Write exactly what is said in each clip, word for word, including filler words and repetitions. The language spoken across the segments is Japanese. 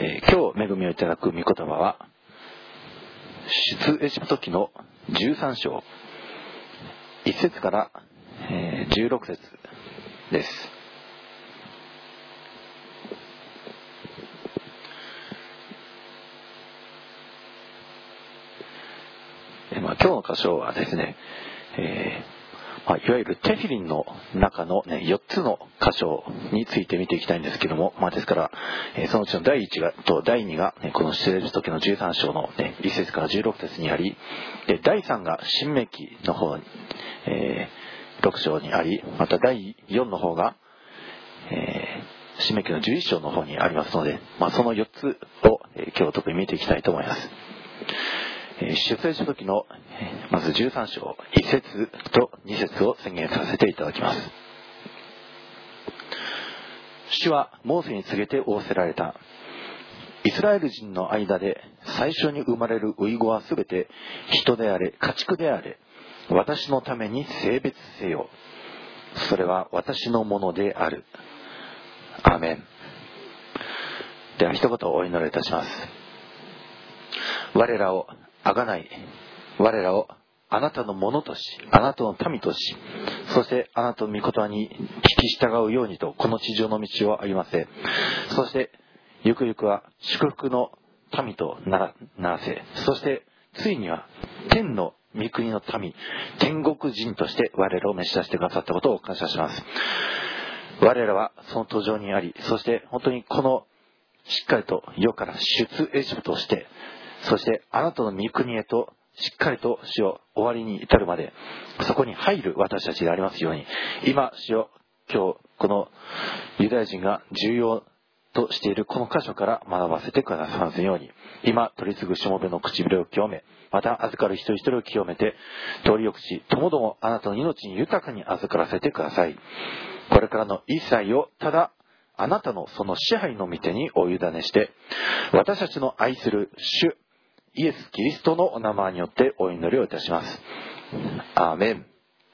えー、今日恵みをいただく御言葉は出エジプト記のじゅうさん章いち節から、えー、じゅうろく節です。えーまあ、今日の箇所はですね、えーまあ、いわゆるテフィリンの中の、ね、よっつの箇所について見ていきたいんですけども、まあ、ですから、えー、そのうちのだいいちがとだいにが、ね、この出エジプト記のじゅうさん章の、ね、いち節からじゅうろく節にあり、でだいさんが新明記の方に、えー、ろく章にあり、まただいよんの方が、えー、新明記のじゅういち章の方にありますので、まあ、そのよっつを、えー、今日特に見ていきたいと思います。出エジプト記のまずじゅうさん章いち節とに節を宣言させていただきます。主はモーセに告げて仰せられた。イスラエル人の間で最初に生まれる遺子はすべて人であれ家畜であれ私のために性別せよ。それは私のものである。アーメン。では一言お祈りいたします。我らをあがない、我らをあなたのものとし、あなたの民とし、そしてあなたの御言葉に聞き従うようにとこの地上の道を歩ませ、そしてゆくゆくは祝福の民とな ら, ならせ、そしてついには天の御国の民、天国人として我らを召し出してくださったことを感謝します。我らはその途上にあり、そして本当にこのしっかりと世から出エジプトをして、そしてあなたの御国へとしっかりと主を終わりに至るまでそこに入る私たちでありますように、今主を今日このユダヤ人が重要としているこの箇所から学ばせてくださいますように、今取り次ぐしもべの唇を清め、また預かる一人一人を清めて通りよくし、ともどもあなたの命に豊かに預からせてください。これからの一切をただあなたのその支配の御手にお委ねして、私たちの愛する主イエス・キリストのお名前によってお祈りをいたします。アーメン。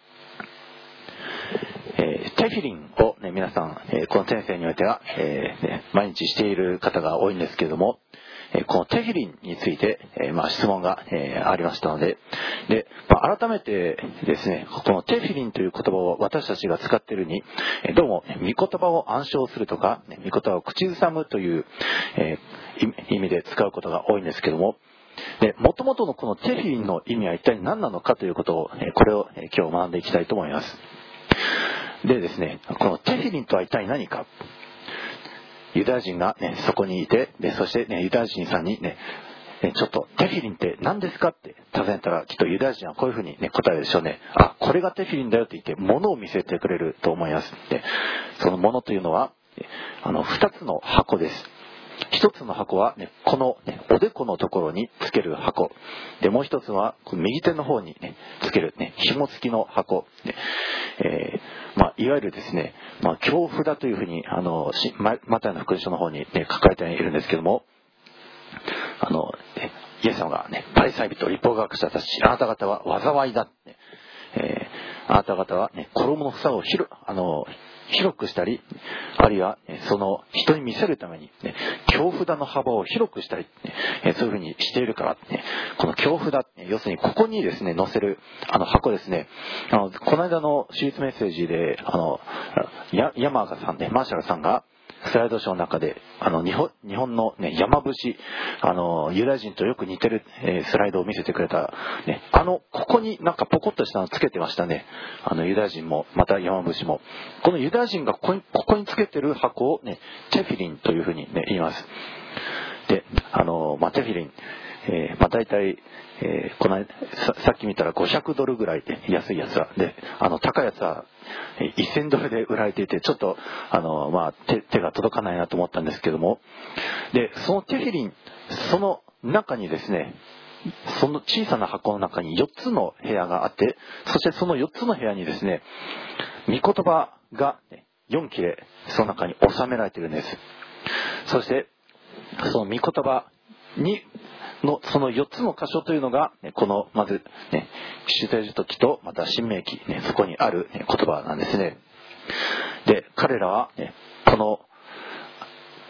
えー、テフィリンを、ね、皆さん、えー、この先生においては、えーね、毎日している方が多いんですけれども、えー、このテフィリンについて、えーまあ、質問が、えー、ありましたので、で、まあ、改めてですね、このテフィリンという言葉を私たちが使っているに、えー、どうも、ね、御言葉を暗唱するとか、ね、御言葉を口ずさむという、えー、意味で使うことが多いんですけども、で、元々のこのテフィリンの意味は一体何なのかということを、これを今日学んでいきたいと思います。でですね、このテフィリンとは一体何か。ユダヤ人が、ね、そこにいて、でそして、ね、ユダヤ人さんにね、ちょっとテフィリンって何ですかって尋ねたら、きっとユダヤ人はこういうふうに、ね、答えるでしょうね。あ、これがテフィリンだよって言って物を見せてくれると思います。で、その物というのはあのふたつの箱です。一つの箱は、ね、この、ね、おでこのところにつける箱で、もう一つはこの右手の方に、ね、つける、ね、紐付きの箱で、えーまあ、いわゆるですね、まあ、経札というふうにあのマタイの福音書の方に、ね、書かれているんですけども、あの、ね、イエス様が、ね、パリサイ人律法学者たち、あなた方は災いだ、ねえー、あなた方は、ね、衣の房を広あの広くしたり、あるいはその人に見せるために、ね、経札の幅を広くしたり、ね、そういうふうにしているから、ね、この経札、要するにここにですね載せるあの箱ですね。あのこの間の手術メッセージであのヤヤマーガさんね、マーシャルさんがスライドショーの中であの日本、日本の、ね、山伏あのユダヤ人とよく似てる、えー、スライドを見せてくれた、ね、あのここになんかポコッとしたのつけてましたね。あのユダヤ人もまた山伏もこのユダヤ人がここに、ここにつけてる箱を、ね、テフィリンというふうに、ね、言います。であの、まあ、テフィリン、えーまあ、大体、えー、このさ、さっき見たらごひゃくドルぐらいで安いやつはで、あの高いやつはせんドルで売られていて、ちょっとあの、まあ、手, 手が届かないなと思ったんですけども、でそのテフィリン、その中にですね、その小さな箱の中によっつの部屋があって、そしてそのよっつの部屋にですね、御言葉がよん切れその中に収められているんです。そしてその御言葉にのそのよっつの箇所というのが、ね、このまず、ね、出エジプト記とまた新明記、ね、そこにある、ね、言葉なんですね。で彼らは、ね、この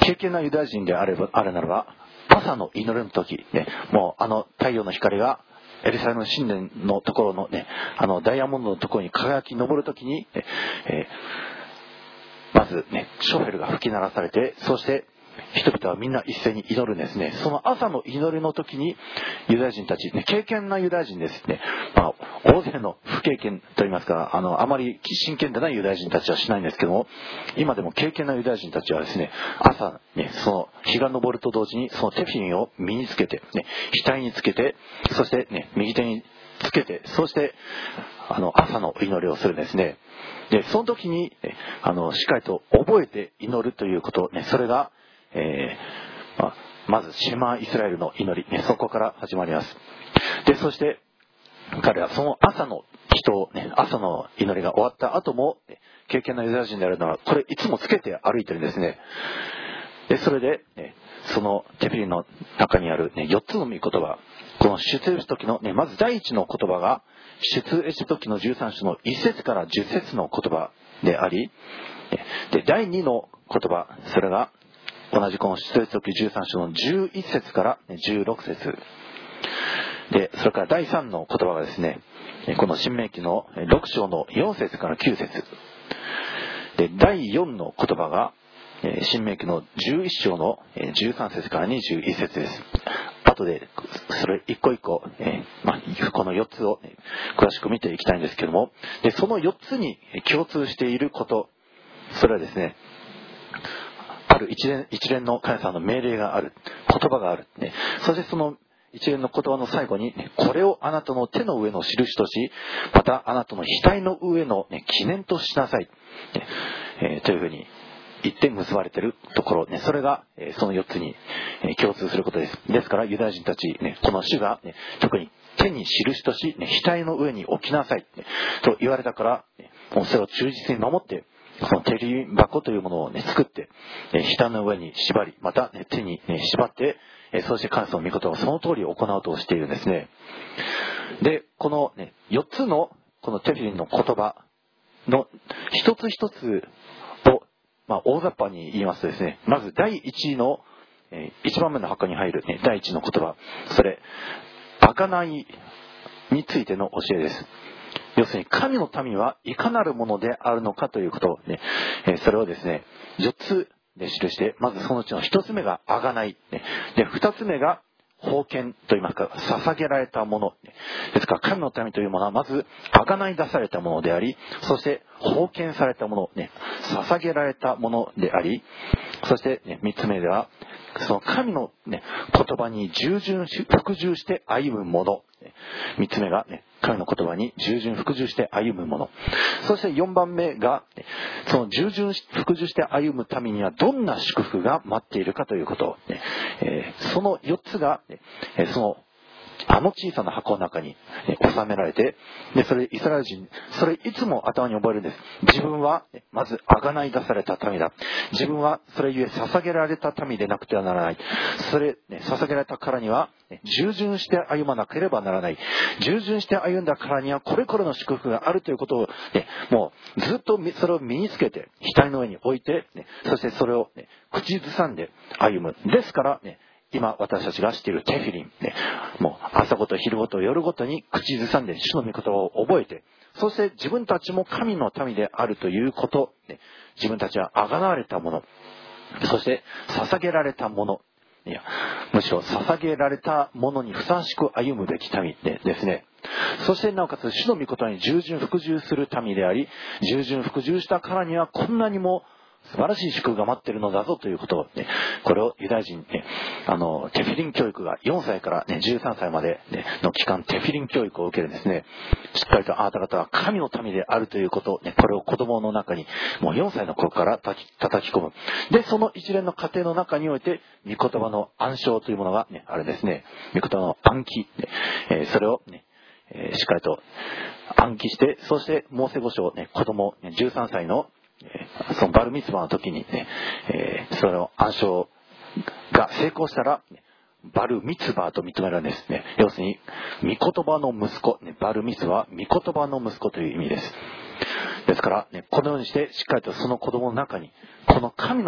敬虔なユダヤ人であれば、あるならば、朝の祈りの時、ね、もうあの太陽の光がエルサレム神殿のところのね、あのダイヤモンドのところに輝き昇る時に、ねえー、まずね、ショフェルが吹き鳴らされて、そして人々はみんな一斉に祈るんですね。その朝の祈りの時にユダヤ人たち、ね、敬虔なユダヤ人ですね、まあ、大勢の不経験といいますか、あのあまり真剣でないユダヤ人たちはしないんですけども、今でも敬虔なユダヤ人たちはですね、朝ね、その日が昇ると同時にそのテフィリンを身につけて、ね、額につけて、そしてね、右手につけて、そしてあの朝の祈りをするんですね。で、その時にあのしっかりと覚えて祈るということ、ね、それがえーまあ、まずシェマイスラエルの祈り、ね、そこから始まります。で、そして彼はその朝の人、ね、朝の祈りが終わった後も、ね、敬虔なユダヤ人であるのはこれいつもつけて歩いてるんですね。で、それで、ね、そのテフィリンの中にある、ね、よっつの御言葉、この出エジプト記の、ね、まず第一の言葉が出エジプト記のじゅうさん章のいち節からじゅっ節の言葉であり、で第二の言葉、それが同じこの出エジプト記じゅうさん章のじゅういち節からじゅうろく節で、それからだいさんの言葉がですね、この新明記のろく章のよん節からきゅう節で、だいよんの言葉が新明記のじゅういち章のじゅうさん節からにじゅういち節です。後でそれ一個一個、えーまあ、このよっつを詳しく見ていきたいんですけども、でそのよっつに共通していること、それはですね、ある一連一連の神様の命令がある、言葉がある、ね、そしてその一連の言葉の最後に、ね、これをあなたの手の上の印とし、またあなたの額の上の、ね、記念としなさい、ねえー、というふうに言って結ばれているところ、ね、それが、えー、そのよっつに、えー、共通することです。ですからユダヤ人たち、ね、この主が、ね、特に手に印とし、ね、額の上に置きなさい、ね、と言われたから、ね、もうそれを忠実に守って、その手り箱というものを、ね、作って、えー、額の上に縛り、また、ね、手に、ね、縛って、えー、そして神様の御事をその通り行おうとしているんですね。で、この、ね、よっつのこのテフィリンの言葉の一つ一つを、まあ、大雑把に言いますとですね、まず第一の、えー、一番目の箱に入る、ね、第一の言葉、それ、贖いについての教えです。要するに神の民はいかなるものであるのかということをね、えー、それをですね、よっつで記して、まずそのうちのひとつめが贖い、ね、でふたつめが奉献といいますか、捧げられたものですから、神の民というものはまず贖い出されたものであり、そして奉献されたもの、ね、捧げられたものであり、そして、ね、みっつめではその神の、ね、言葉に従順し服従して歩むもの、みっつめが、ね、神の言葉に従順服従して歩むもの、そしてよんばんめがその従順服従して歩む民にはどんな祝福が待っているかということ、ねえー、そのよっつが、ね、そのあの小さな箱の中に収められて、でそれイスラエル人、それいつも頭に覚えるんです。自分はまず贖い出された民だ。自分はそれゆえ捧げられた民でなくてはならない。それ、ね、捧げられたからには従順して歩まなければならない。従順して歩んだからにはこれこれの祝福があるということを、ね、もうずっとそれを身につけて額の上に置いて、ね、そしてそれを、ね、口ずさんで歩む。ですからね、今私たちが知っているテフィリン、ね、もう朝ごと昼ごと夜ごとに口ずさんで主の御言葉を覚えて、そして自分たちも神の民であるということ、ね、自分たちは贖われたもの、そして捧げられたもの、いやむしろ捧げられたものにふさわしく歩むべき民でですね。そしてなおかつ主の御言葉に従順服従する民であり、従順服従したからにはこんなにも素晴らしい祝福が待っているのだぞということを、ね、これをユダヤ人、ね、あのテフィリン教育がよんさいから、ね、じゅうさんさいまで、ね、の期間テフィリン教育を受けるんですね。しっかりとあなた方は神の民であるということ、ね、これを子供の中にもうよんさいの頃から叩き、叩き込む。でその一連の過程の中において御言葉の暗唱というものが、ね、あるんですね。御言葉の暗記、ねえー、それを、ねえー、しっかりと暗記して、そしてモーセ五章、ね、子供じゅうさんさいのそのバルミツバの時にね、えー、その暗唱が成功したら、ね、バルミツバと認められるんですね。要するに御言葉の息子、ね、バルミツバは御言葉の息子という意味です。ですから、ね、このようにしてしっかりとその子供の中にこの神の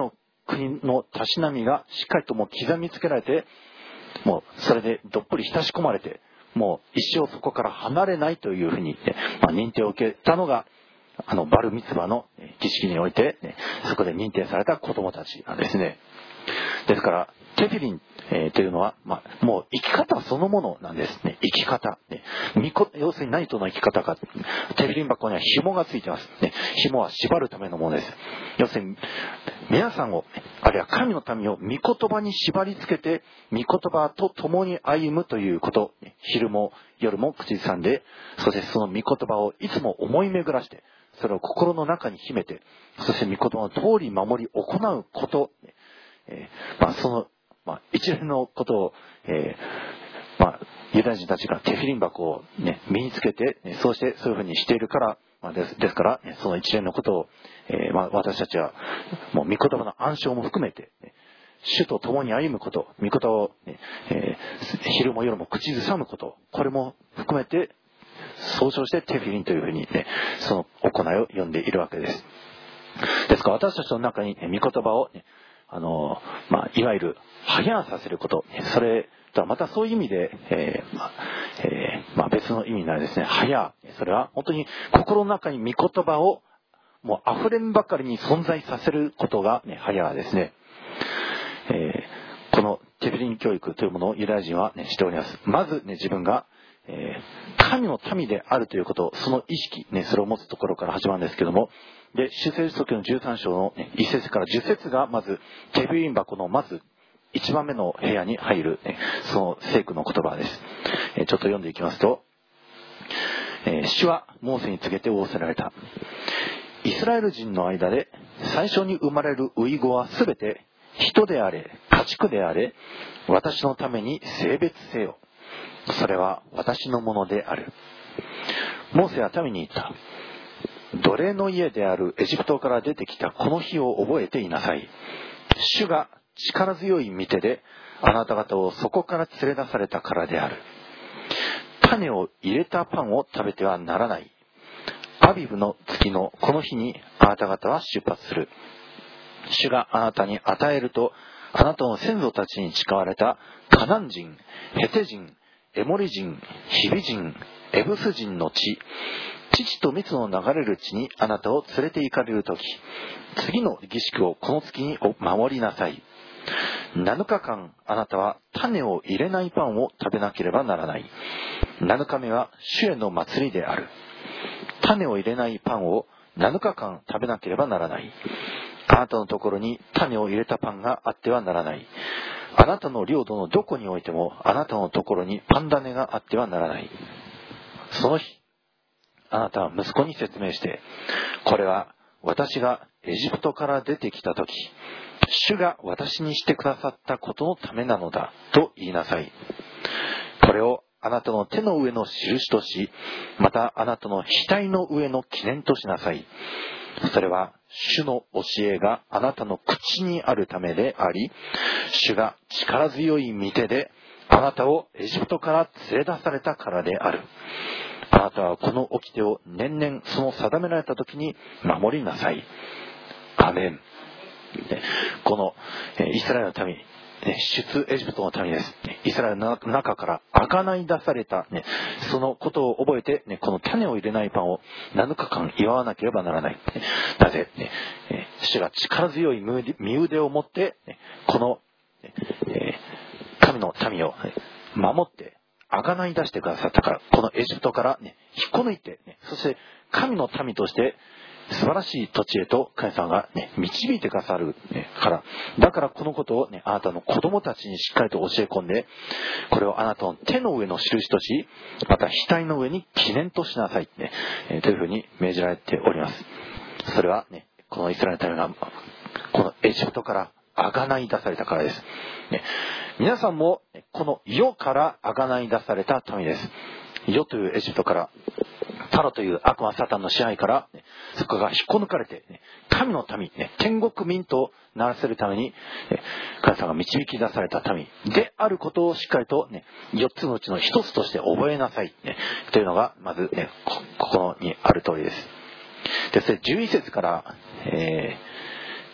国のたしなみがしっかりともう刻みつけられて、もうそれでどっぷり浸し込まれて、もう一生そこから離れないというふうに、まあ、認定を受けたのがあのバルミツバの儀式において、そこで認定された子供たちなんですね。ですからテフィリン、えー、というのは、まあ、もう生き方そのものなんですね。生き方、ね、要するに何との生き方か。テフィリン箱には紐がついてます、ね、紐は縛るためのものです。要するに皆さんを、あるいは神の民を御言葉に縛り付けて御言葉と共に歩むということ、昼も夜も口ずさんで、そしてその御言葉をいつも思い巡らして、それを心の中に秘めて、そして御言葉の通り守り行うこと、えーまあ、その、まあ、一連のことを、えーまあ、ユダヤ人たちがテフィリン箱を、ね、身につけて、ね、そうしてそういうふうにしているから、まあ、ですですから、ね、その一連のことを、えーまあ、私たちはもう御言葉の暗唱も含めて、ね、主と共に歩むこと、御言葉を、ねえー、昼も夜も口ずさむこと、これも含めて総称してテフィリンというふうに、ね、その行いを呼んでいるわけです。ですから私たちの中に、ね、御言葉を、ね、あのまあ、いわゆる早やさせること、それとはまたそういう意味で、えーまあえーまあ、別の意味になるですね。早、それは本当に心の中に御言葉をもう溢れんばかりに存在させることが、ね、早ですね。えー、このテフィリン教育というものをユダヤ人は、ね、しております。まず、ね、自分が、えー、神の民であるということ、その意識、ね、それを持つところから始まるんですけども、で、出エジプト記のじゅうさん章のいっ節からじゅっ節がまずテフィリン箱のまずいちばんめの部屋に入る、ね、その聖句の言葉です。えー、ちょっと読んでいきますと、えー、主はモーセに告げて仰せられた。イスラエル人の間で最初に生まれる遺子はすべて人であれ、家畜であれ、私のために性別せよ。それは私のものである。モーセは民に言った。奴隷の家であるエジプトから出てきたこの日を覚えていなさい。主が力強い御手であなた方をそこから連れ出されたからである。種を入れたパンを食べてはならない。アビブの月のこの日にあなた方は出発する。主があなたに与えるとあなたの先祖たちに誓われたカナン人、ヘテ人、エモリ人、ヒビ人、エブス人の地、父と蜜の流れる地にあなたを連れて行かれるとき、次の儀式をこの月に守りなさい。なのかかんあなたは種を入れないパンを食べなければならない。なのかめは主への祭りである。種を入れないパンをなのかかん食べなければならない。あなたのところに種を入れたパンがあってはならない。あなたの領土のどこにおいてもあなたのところにパン種があってはならない。その日、あなたは息子に説明して、これは私がエジプトから出てきたとき、主が私にしてくださったことのためなのだと言いなさい。これをあなたの手の上の印とし、またあなたの額の上の記念としなさい。それは主の教えがあなたの口にあるためであり、主が力強い御手であなたをエジプトから連れ出されたからである。あなたはこの掟を年々その定められた時に守りなさい。アメン。このイスラエルの民、出エジプトの民です。イスラエルの中から贖い出された、ね、そのことを覚えて、ね、この種を入れないパンをなのかかん祝わなければならない。なぜ、ね、主が力強い身腕を持って、この神の民を守って贖い出してくださったから、このエジプトから、ね、引っこ抜いて、ね、そして神の民として素晴らしい土地へと神様が、ね、導いてくださる、ね、から、だからこのことを、ね、あなたの子供たちにしっかりと教え込んで、これをあなたの手の上の印とし、また額の上に記念としなさい、ねえー、というふうに命じられております。それは、ね、このイスラエルの民がこのエジプトから贖い出されたからです。ね、皆さんもこの世から贖い出された民です。世というエジプトから、タロという悪魔サタンの支配から、ね、そこが引っこ抜かれて、ね、神の民、ね、天国民とならせるために、ね、神様が導き出された民であることをしっかりと、ね、よっつのうちのひとつとして覚えなさい、ね、というのがまず、ね、ここにある通りです。で、それじゅういち節から、え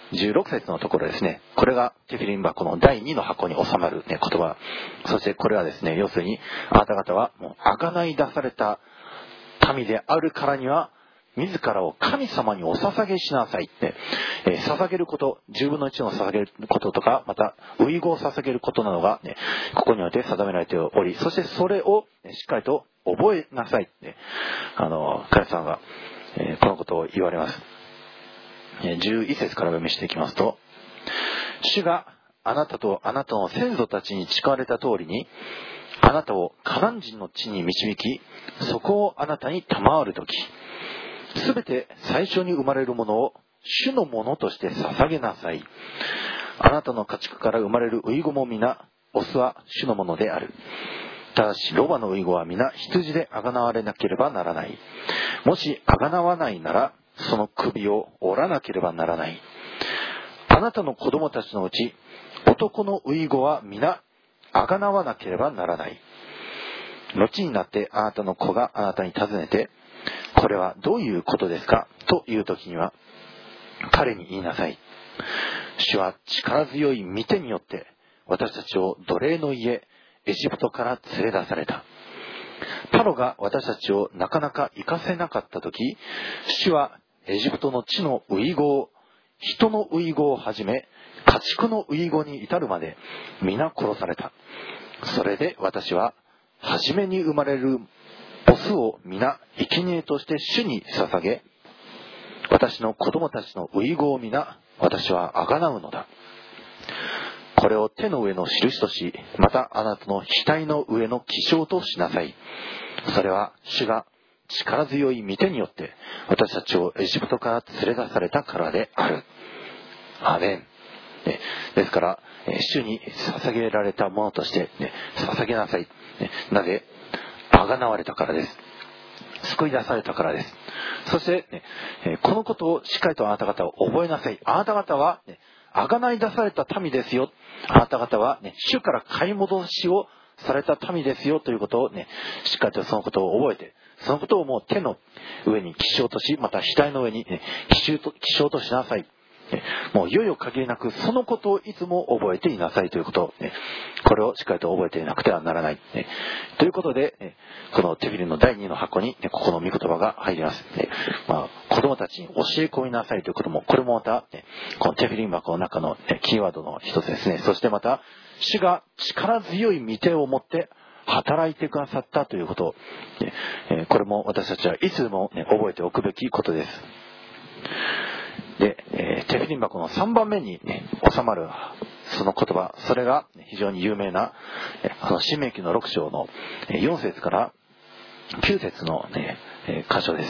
じゅうろく節のところですね、これがテフィリン箱のだいにの箱に収まる、ね、言葉。そしてこれはですね、要するにあなた方はもう贖い出された民であるからには自らを神様にお捧げしなさいって、えー、捧げること、じゅうぶんのいちの捧げることとか、また遺語を捧げることなどが、ね、ここにおいて定められており、そしてそれを、ね、しっかりと覚えなさいって、あの彼さんが、えー、このことを言われます。じゅういち節からお読みしていきますと、主があなたとあなたの先祖たちに誓われた通りに、あなたをカナン人の地に導き、そこをあなたに賜るとき、すべて最初に生まれるものを主のものとして捧げなさい。あなたの家畜から生まれる遺語も皆、オスは主のものである。ただし、ロバの遺語は皆、羊であがなわれなければならない。もしあがなわないなら、その首を折らなければならない。あなたの子供たちのうち、男の遺語は皆、あがなわなければならない。後になってあなたの子があなたに尋ねて、これはどういうことですかというときには、彼に言いなさい。主は力強い御手によって、私たちを奴隷の家、エジプトから連れ出された。パロが私たちをなかなか行かせなかったとき、主はエジプトの地の遺語を、人の遺語をはじめ、家畜の遺語に至るまで皆殺された。それで私は初めに生まれるオスを皆生贄として主に捧げ、私の子供たちの遺語を皆私は贖うのだ。これを手の上の印とし、またあなたの額の上の記章としなさい。それは主が力強い御手によって私たちをエジプトから連れ出されたからである。アーメン。ですから、主に捧げられたものとして、ね、捧げなさい。なぜ？あがなわれたからです。救い出されたからです。そして、ね、このことをしっかりとあなた方は覚えなさい。あなた方は、ね、あがない出された民ですよ。あなた方は、ね、主から買い戻しをされた民ですよということをね、しっかりとそのことを覚えて、そのことをもう手の上に記章とし、また額の上に、ね、記章と、記章としなさい。もういよいよ限りなくそのことをいつも覚えていなさいということ、ね、これをしっかりと覚えていなくてはならない、ね、ということで、ね、このテフィリンのだいにの箱に、ね、ここの御言葉が入ります、ね。まあ、子供たちに教え込みなさいということも、これもまた、ね、このテフィリン箱の中の、ね、キーワードの一つですね。そしてまた主が力強い御手を持って働いてくださったということ、ね、これも私たちはいつでも、ね、覚えておくべきことです。で、えー、テフィリン箱のさんばんめに、ね、収まるその言葉、それが非常に有名な、あの申命記のろく章のよん節からきゅう節の、ね、箇所です。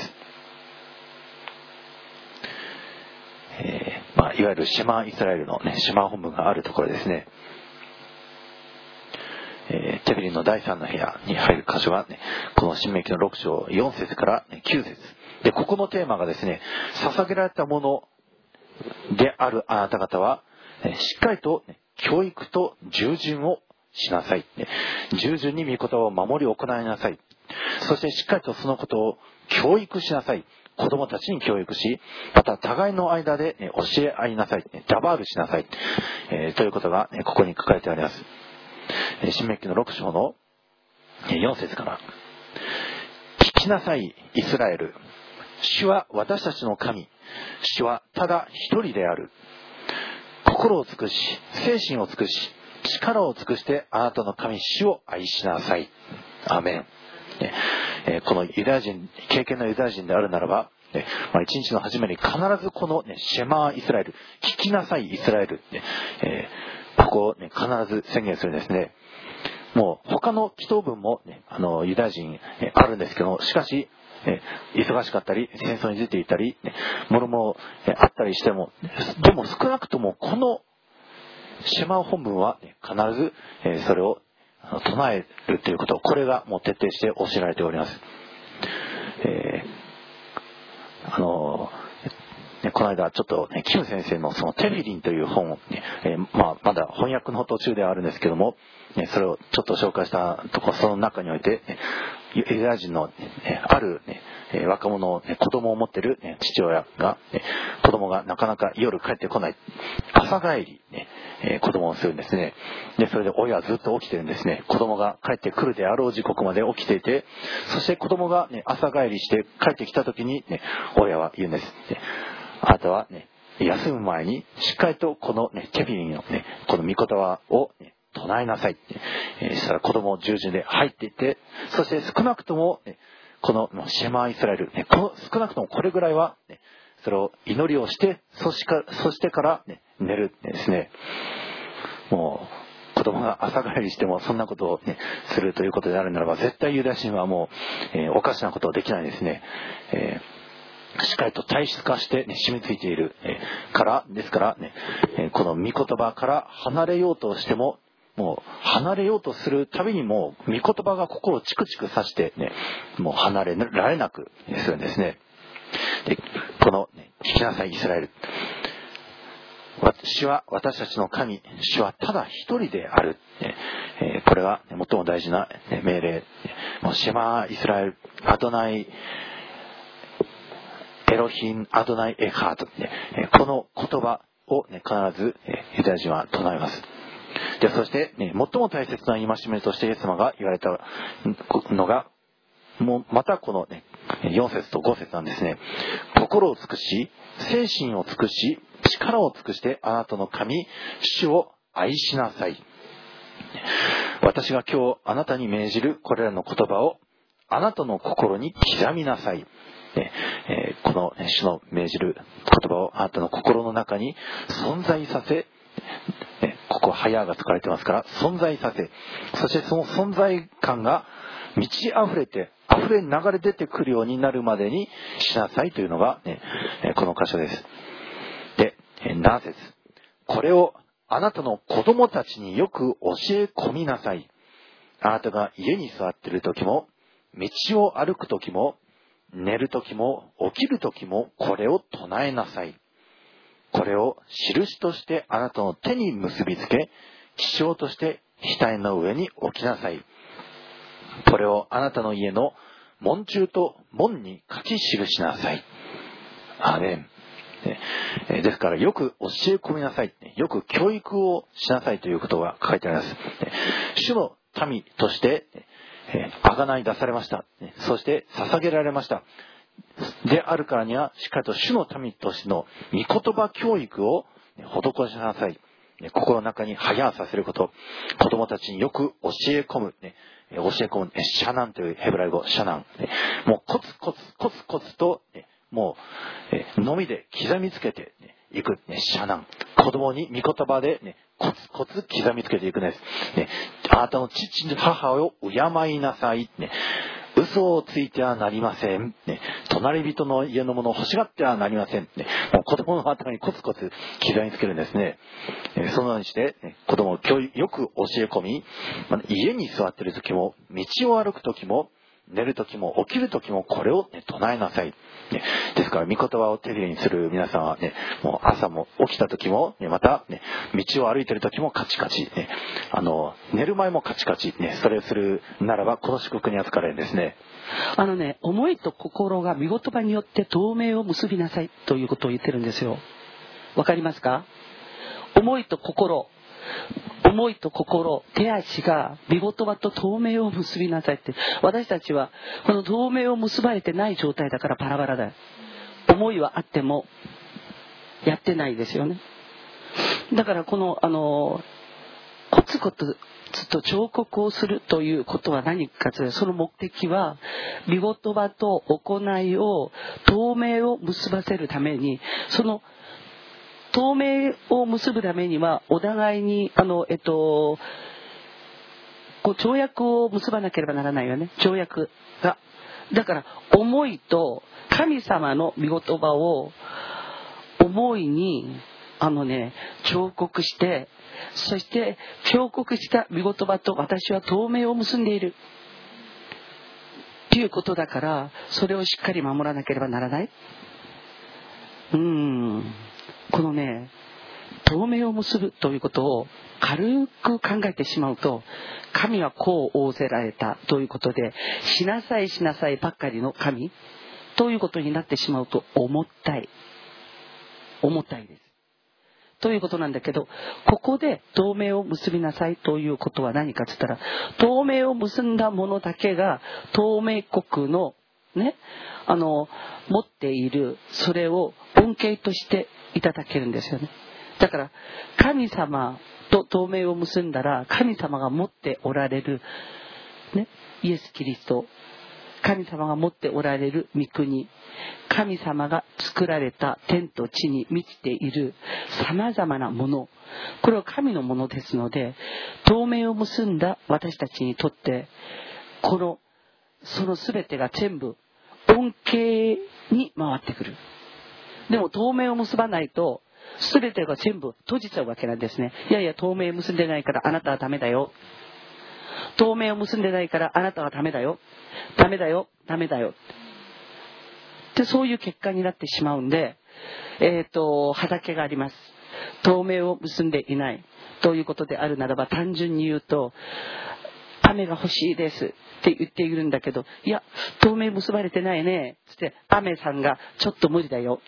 えーまあ、いわゆるシェマイスラエルの、ね、シェマ本文があるところですね。えー、テフィリンのだいさんの部屋に入る箇所が、ね、この申命記のろく章よん節からきゅう節で、ここのテーマがですね、捧げられたものであるあなた方は、しっかりと教育と従順をしなさい。従順に御言葉を守り行いなさい。そしてしっかりとそのことを教育しなさい。子供たちに教育し、また互いの間で教え合いなさい。ダバールしなさい。えー、ということがここに書かれてあります。申命記のろく章のよん節から。聞きなさい、イスラエル。主は私たちの神。主はただ一人である。心を尽くし、精神を尽くし、力を尽くしてあなたの神主を愛しなさい。アーメン。えー、このユダヤ人、経験のユダヤ人であるならば、ね、まあ、一日の初めに必ずこの、ね、シェマーイスラエル、聞きなさいイスラエル、ねえー、ここを、ね、必ず宣言するんですね。もう他の祈祷文も、ね、あのユダヤ人、えー、あるんですけども、しかしえ忙しかったり戦争に出ていたり、ね、もろもろあったりしても、でも少なくともこのシェマ本文は、ね、必ず、えー、それを唱えるということ、これがもう徹底して教えられております。えー、あのね、この間ちょっと、ね、キム先生のそのテフィリンという本を、ねえーまあ、まだ翻訳の途中ではあるんですけども、ね、それをちょっと紹介したところ、その中において、ね、 ユダヤ人のある、ね、若者、子供を持っている父親が、子供がなかなか夜帰ってこない、朝帰り、ね、子供をするんですね。でそれで親はずっと起きてるんですね。子供が帰ってくるであろう時刻まで起きていて、そして子供が、ね、朝帰りして帰ってきた時に、ね、親は言うんです。あなたは、ね、休む前にしっかりとこの、ね、テフィリンの、ね、この御言葉を、ね、唱えなさい。えー、そしたら子供十字で入っていって、そして少なくとも、ね、このシェマイスラエル、ね、この少なくともこれぐらいは、ね、それを祈りをして、そしかそしてから、ね、寝るですね。もう子供が朝帰りしてもそんなことを、ね、するということであるならば、絶対ユダヤ人はもう、えー、おかしなことはできないですね。えー、しっかりと体質化して、ね、染みついている、えー、からですから、ね、えー、この御言葉から離れようとしても、もう離れようとするたびにもう御言葉が心をチクチクさして、ね、もう離れられなくするんですね。でこの、ね、聞きなさいイスラエル、私は私たちの神、主はただ一人である、えー、これが最も大事な命令。もうシェマイスラエル、アドナイエロヒンアドナイエハート、ね、この言葉を、ね、必ずユダヤ人は唱えます。でそして、ね、最も大切な戒めとしてイエス様が言われたのが、もうまたこの、ね、よん節とご節なんですね。心を尽くし、精神を尽くし、力を尽くしてあなたの神、主を愛しなさい。私が今日あなたに命じるこれらの言葉をあなたの心に刻みなさい。ねえー、この主の命じる言葉をあなたの心の中に存在させ、ここはハヤが使われてますから存在させ、そしてその存在感が満ち溢れて溢れ流れ出てくるようになるまでにしなさいというのが、ね、この箇所です。でなな節、これをあなたの子供たちによく教え込みなさい。あなたが家に座っている時も、道を歩く時も、寝る時も起きる時もこれを唱えなさい。これを印としてあなたの手に結びつけ、記章として額の上に置きなさい。これをあなたの家の門柱と門に書き記しなさい。アーメン。ですからよく教え込みなさい。よく教育をしなさいということが書いてあります。主の民として贖い出されました。そして捧げられました。であるからにはしっかりと主の民としての御言葉教育を施しなさい。心の中にはやさせること、子供たちによく教え込む、ね、教え込む、シャナンというヘブライ語、シャナン、もうコツコツコツコツと、もうのみで刻みつけていく、シャナン、子供に御言葉で、ね、コツコツ刻みつけていくんです、ね、あなたの父母を敬いなさい、ね、嘘をついてはなりません、ね、隣人の家のものを欲しがってはなりません、ね、もう子供の頭にコツコツ刻みつけるんですね。そのようにして、ね、子供を教育よく教え込み、家に座っている時も道を歩く時も寝る時も起きる時もこれを、ね、唱えなさい、ね、ですから御言葉を手にする皆さんは、ね、もう朝も起きた時も、ね、また、ね、道を歩いている時もカチカチ、ね、あの寝る前もカチカチ、ね、それをするならばこの祝福に扱われるんですね。 あのね、思いと心が御言葉によって透明を結びなさいということを言ってるんですよ。わかりますか？思いと心、思いと心、手足が御言葉と透明を結びなさいって。私たちはこの透明を結ばれてない状態だからバラバラだよ。思いはあってもやってないですよね。だからこのあのコツコツと彫刻をするということは何かというと、その目的は御言葉と行いを透明を結ばせるために、その透明を結ぶためにはお互いにあのえっとこう条約を結ばなければならないよね。条約がだから思いと神様の御言葉を思いにあのね彫刻して、そして彫刻した御言葉と私は透明を結んでいるということだから、それをしっかり守らなければならない。うーんこのね同盟を結ぶということを軽く考えてしまうと、神はこう仰せられたということで、しなさいしなさいばっかりの神ということになってしまうと、重たい重たいですということなんだけど、ここで同盟を結びなさいということは何かと言ったら、同盟を結んだ者だけが同盟国のね、あの持っているそれを恩恵としていただけるんですよね。だから神様と同盟を結んだら、神様が持っておられる、ね、イエス・キリスト、神様が持っておられる御国、神様が作られた天と地に満ちているさまざまなもの、これは神のものですので、同盟を結んだ私たちにとって、このその全てが全部恩恵に回ってくる。でも同盟を結ばないと全てが全部閉じちゃうわけなんですね。いやいや、同盟を結んでないからあなたはダメだよ、同盟を結んでないからあなたはダメだよ、ダメだよ、ダメだよってそういう結果になってしまうんで、えっと畑があります。同盟を結んでいないということであるならば、単純に言うと、雨が欲しいですって言っているんだけど、いや同盟結ばれてないねつって、雨さんがちょっと無理だよ。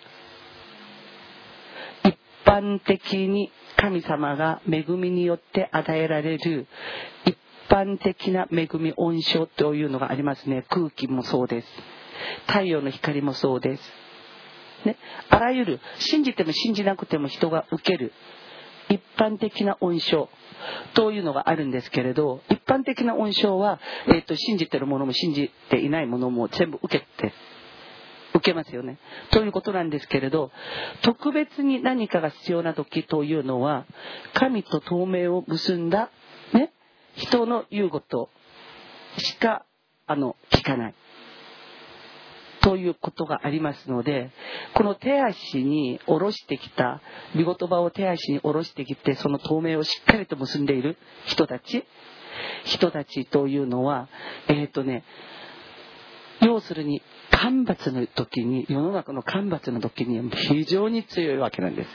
一般的に神様が恵みによって与えられる一般的な恵み、恩賞というのがありますね。空気もそうです、太陽の光もそうです、ね、あらゆる信じても信じなくても人が受ける一般的な恩賞というのがあるんですけれど、一般的な恩賞は、えーと、信じてる者も信じていない者も全部受けて受けますよねということなんですけれど、特別に何かが必要な時というのは、神と同盟を結んだ、ね、人の言うことしかあの聞かないということがありますので、この手足に下ろしてきた御言葉を手足に下ろしてきて、その同盟をしっかりと結んでいる人たち人たちというのは、えっとね要するに干ばつの時に、世の中の干ばつの時に非常に強いわけなんです。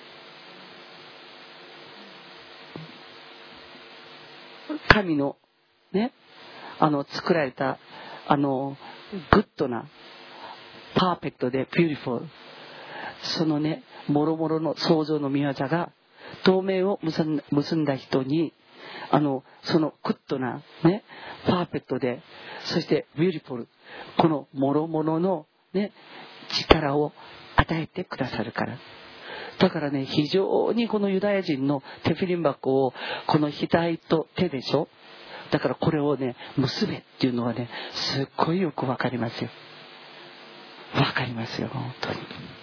神のね、あの作られたあのグッドなパーフェクトでビューティフル、そのねもろもろの創造の御業が同盟を結ん結んだ人に、あのそのグッドなねパーフェクトで、そしてビューティフル、このもろもろのね力を与えてくださるから。だからね、非常にこのユダヤ人のテフィリン箱をこの額と手でしょ、だからこれをね結べっていうのはね、すっごいよくわかりますよ。わかりますよ、本当に。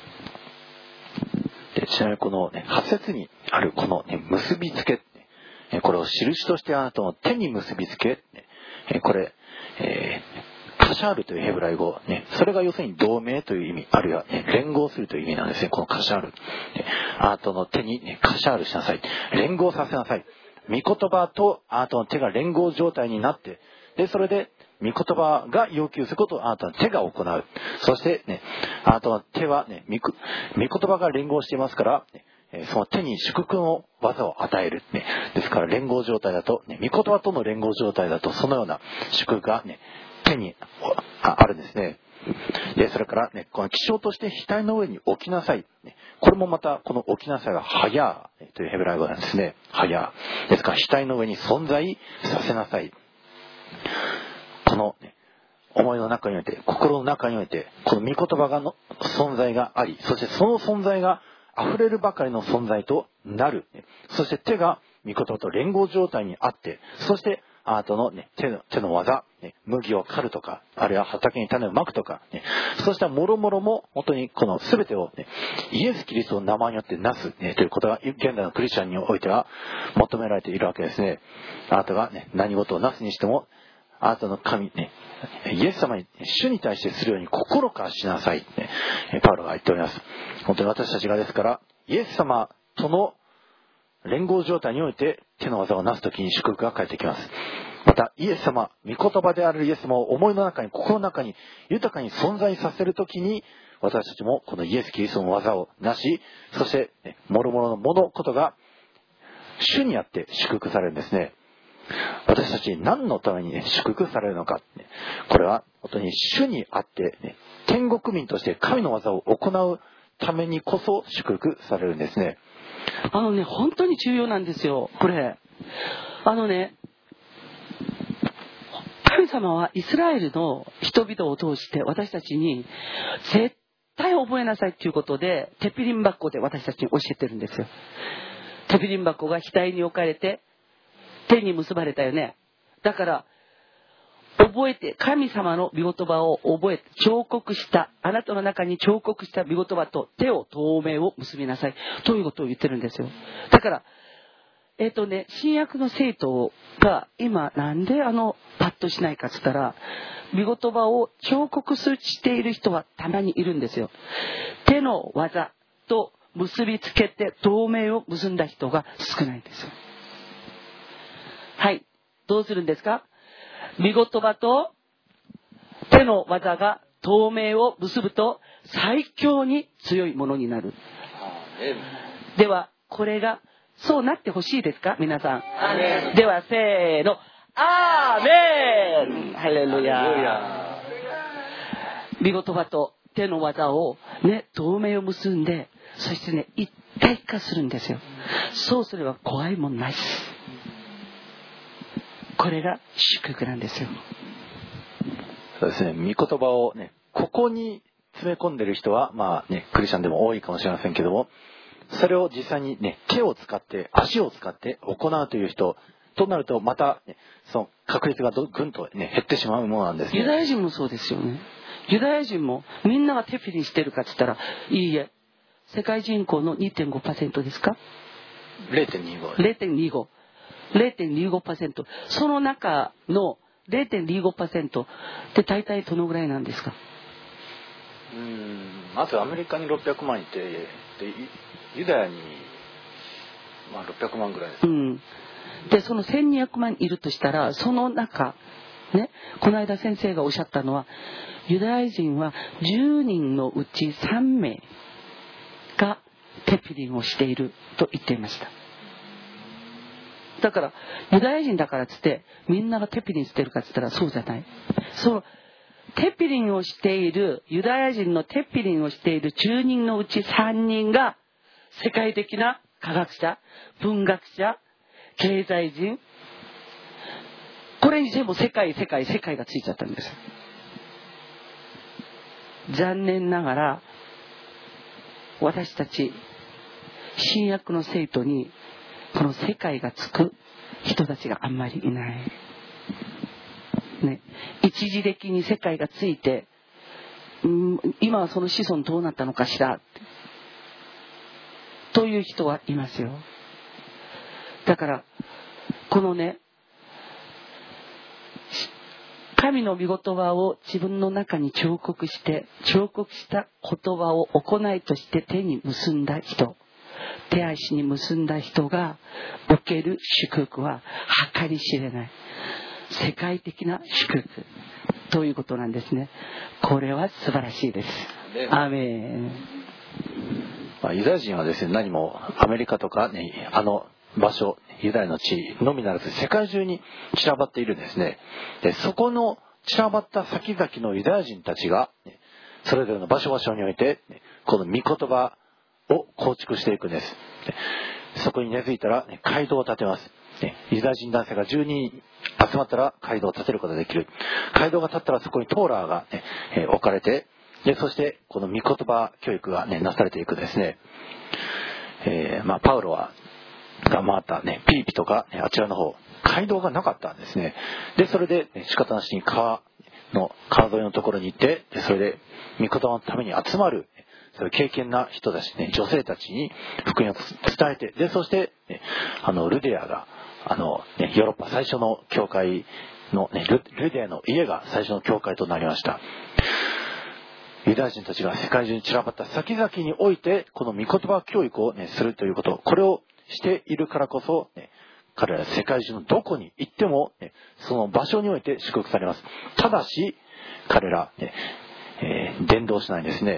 でちなみにこの、ね、はち節にあるこの、ね、結びつけ、これを印としてあなたの手に結びつけ、これ、えー、カシャールというヘブライ語、ね、それが要するに同盟という意味、あるいは、ね、連合するという意味なんですね。このカシャール、ね、あなたの手に、ね、カシャールしなさい、連合させなさい。御言葉とあなたの手が連合状態になって、でそれで御言葉が要求することをあなたの手が行う。そしてね、あなたの手はね、御言葉が連合していますから、ね、その手に祝福の技を与える、ね。ですから連合状態だと、ね、御言葉との連合状態だと、そのような祝福が、ね、手に あ, あるんですね。でそれから、ね、この記章として額の上に置きなさい、ね、これもまたこの置きなさいはハヤーというヘブライ語なんですね。ハヤーですから、額の上に存在させなさい。この、ね、思いの中において、心の中において、この御言葉がの存在があり、そしてその存在が溢れるばかりの存在となる。そして手が御言葉と連合状態にあって、そしてあなたの、ね、手の、手の技、ね、麦を刈るとか、あるいは畑に種をまくとか、ね、そうしたもろもろも本当にこの全てを、ね、イエス・キリストの名前によってなす、ね、ということが現代のクリスチャンにおいては求められているわけですね。あなたが、ね、何事をなすにしても、あなたの神、ね、イエス様に、主に対してするように心からしなさい、ね、パウロが言っております。本当に私たちがですから、イエス様との連合状態において手の技をなすときに祝福が返ってきます。またイエス様、御言葉であるイエス様を思いの中に、心の中に豊かに存在させるときに、 私たちもこのイエス・キリストの技をなし、そして諸々の物事が主にあって祝福されるんですね。私たち何のために、ね、祝福されるのか、これは本当に主にあって、ね、天国民として神の技を行うためにこそ祝福されるんですね。 あのね、本当に重要なんですよ、これ。あのね、神様はイスラエルの人々を通して私たちに絶対覚えなさいということで、テピリン箱で私たちに教えてるんですよ。テピリン箱が額に置かれて手に結ばれたよね。だから覚えて、神様の御言葉を覚えて彫刻した、あなたの中に彫刻した御言葉と手を透明を結びなさいということを言ってるんですよ。だからえっとね、新約の生徒が今なんであのパッとしないかっつったら、御言葉を彫刻している人はたまにいるんですよ。手の技と結びつけて透明を結んだ人が少ないんですよ。はい、どうするんですか？御言葉と手の技が透明を結ぶと最強に強いものになる。ではこれがそうなってほしいですか、皆さん。ではせーの、アーメン、ハレルヤ。御言葉と手の技をね、透明を結んで、そしてね、一体化するんですよ。そうすれば怖いもんないです。これが祝福なんですよ。 そうですね、御言葉をね、ここに詰め込んでる人はまあね、クリスチャンでも多いかもしれませんけども、それを実際にね、手を使って足を使って行うという人となると、また、ね、その確率がどぐんと、ね、減ってしまうものなんですね。 ユダヤ人もそうですよね。ユダヤ人もみんながテフィリしてるかって言ったら、いいえ、世界人口の にてんごパーセント ですか？ れいてんにごれいてんにご れいてんにごパーセント、 その中の れいてんにごパーセント って大体どのぐらいなんですか？ うーん、まずアメリカにろっぴゃくまんいて、でユダヤに、まあ、ろっぴゃくまんぐらいです、 うん、でそのせんにひゃくまんいるとしたら、その中ね、この間先生がおっしゃったのは、ユダヤ人はじゅうにんのうちさんめいがテフィリンをしていると言っていました。だからユダヤ人だからっつってみんながテフィリンしてるかっつったらそうじゃない。そのテフィリンをしているユダヤ人のテフィリンをしているじゅうにんのうちさんにんが世界的な科学者、文学者、経済人、これに全部世界世界世界がついちゃったんです。残念ながら私たち新約の生徒にこの世界がつく人たちがあんまりいないね。一時的に世界がついて、うん、今はその子孫どうなったのかしらという人はいますよ。だからこのね、神の御言葉を自分の中に彫刻して彫刻した言葉を行いとして手に結んだ人、手足に結んだ人が受ける祝福は計り知れない世界的な祝福ということなんですね。これは素晴らしいです。アーメン。 まあ、ユダヤ人はですね、何もアメリカとか、ね、あの場所、ユダヤの地のみならず世界中に散らばっているんですね。でそこの散らばった先々のユダヤ人たちがそれぞれの場所場所においてこの御言葉を構築していくんです。そこに根付いたら街道を建てます。ユダヤ人男性がじゅうにん集まったら街道を建てることができる。街道が建ったらそこにトーラーが、ね、置かれて、でそしてこの御言葉教育が、ね、なされていくですね。えーまあ、パウロはが回った、ね、ピリピとか、ね、あちらの方街道がなかったんですね。でそれで、ね、仕方なしに川の川沿いのところに行って、でそれで御言葉のために集まるそういう経験な人たち、ね、女性たちに福音を伝えて、でそして、ね、あのルデアがあの、ね、ヨーロッパ最初の教会の、ね、ル, ルデアの家が最初の教会となりました。ユダヤ人たちが世界中に散らばった先々においてこの御言葉教育を、ね、するということ、これをしているからこそ、ね、彼らは世界中のどこに行っても、ね、その場所において祝福されます。ただし彼ら、ねえー、伝道しないんですね。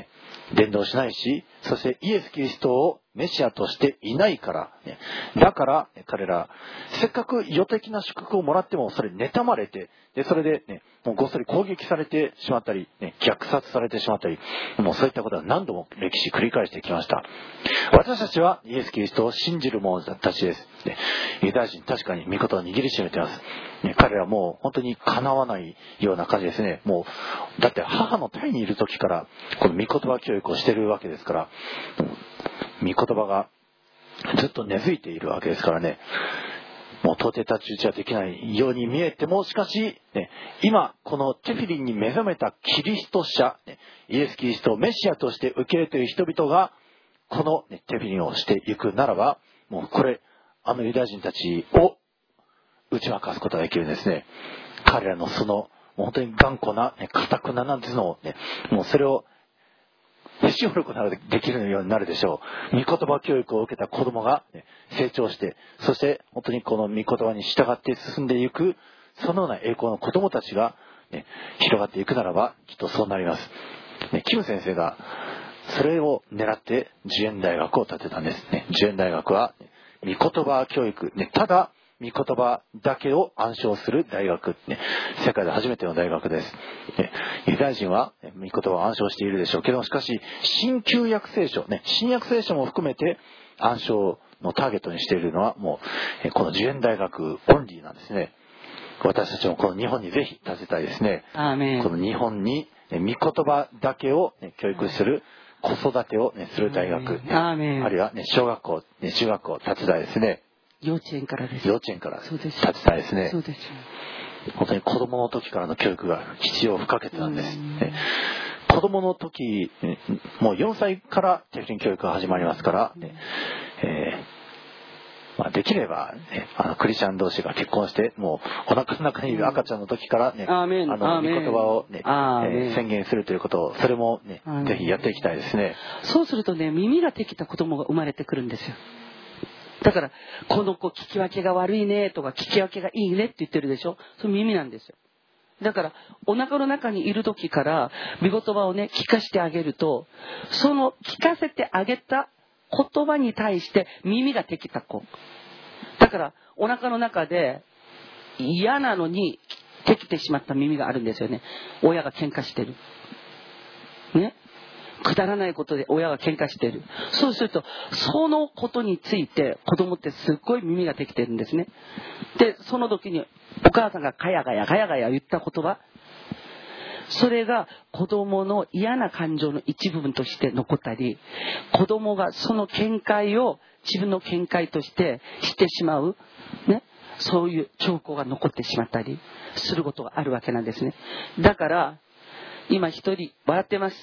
伝道しないし、そしてイエス・キリストをメシアとしていないから、ね、だから彼らせっかく予的な祝福をもらってもそれ妬まれて、でそれで、ね、もうごっそり攻撃されてしまったり、ね、虐殺されてしまったり、もうそういったことは何度も歴史繰り返してきました。私たちはイエス・キリストを信じる者たちです、ね、ユダヤ人確かに御言葉を握りしめています、ね、彼らもう本当にかなわないような感じですね。もうだって母の胎にいる時からこの御言葉教育をしているわけですから、御言葉がずっと根付いているわけですからね。もう到底太刀打ちはできないように見えても、しかし、ね、今このテフィリンに目覚めたキリスト者、ね、イエス・キリストをメシアとして受け入れている人々がこの、ね、テフィリンをしていくならば、もうこれあのユダヤ人たちを打ち負かすことができるんですね。彼らのそのもう本当に頑固な堅くななんていうのをね、もうそれをへし折ることができるようになるでしょう。御言葉教育を受けた子供が、ね、成長して、そして本当にこの御言葉に従って進んでいく、そのような栄光の子供たちが、ね、広がっていくならばきっとそうなります、ね、キム先生がそれを狙ってジュエン大学を建てたんですね。ジュエン大学は御言葉教育、ね、ただ御言葉だけを暗唱する大学、ね、世界で初めての大学です、ね、ユダヤ人は御言葉を暗唱しているでしょうけど、しかし新旧約聖書、ね、新約聖書も含めて暗唱のターゲットにしているのはもうこのジュエン大学オンリーなんですね。私たちもこの日本にぜひ建てたいですね。 アーメン。 この日本に御言葉だけを、ね、教育する子育てを、ね、する大学、ね、 アーメン。 あるいは、ね、小学校、ね、中学校建てたいですね。 幼稚園からです。 幼稚園からそうです。 建てたいですね。 そうです。 本当に子供の時からの教育が必要不可欠なんです、ね、子供の時もうよんさいからテフィリン教育が始まりますから、ねえーまあ、できれば、ね、あのクリスチャン同士が結婚してもうお腹の中にいる赤ちゃんの時から、ね、あの御言葉を、ねえー、宣言するということをそれも、ね、ぜひやっていきたいですね。 そうするとね、耳ができた子供が生まれてくるんですよ。だからこの子聞き分けが悪いねとか聞き分けがいいねって言ってるでしょ。その耳なんですよ。だからお腹の中にいる時から御言葉をね聞かせてあげると、その聞かせてあげた言葉に対して耳ができた子だから、お腹の中で嫌なのにできてしまった耳があるんですよね。親が喧嘩してるね、くだらないことで親が喧嘩している。そうするとそのことについて子供ってすっごい耳ができてるんですね。でその時にお母さんがガヤガヤガヤガヤ言った言葉、それが子供の嫌な感情の一部分として残ったり、子供がその見解を自分の見解としてしてしまう、ね、そういう兆候が残ってしまったりすることがあるわけなんですね。だから今一人笑ってます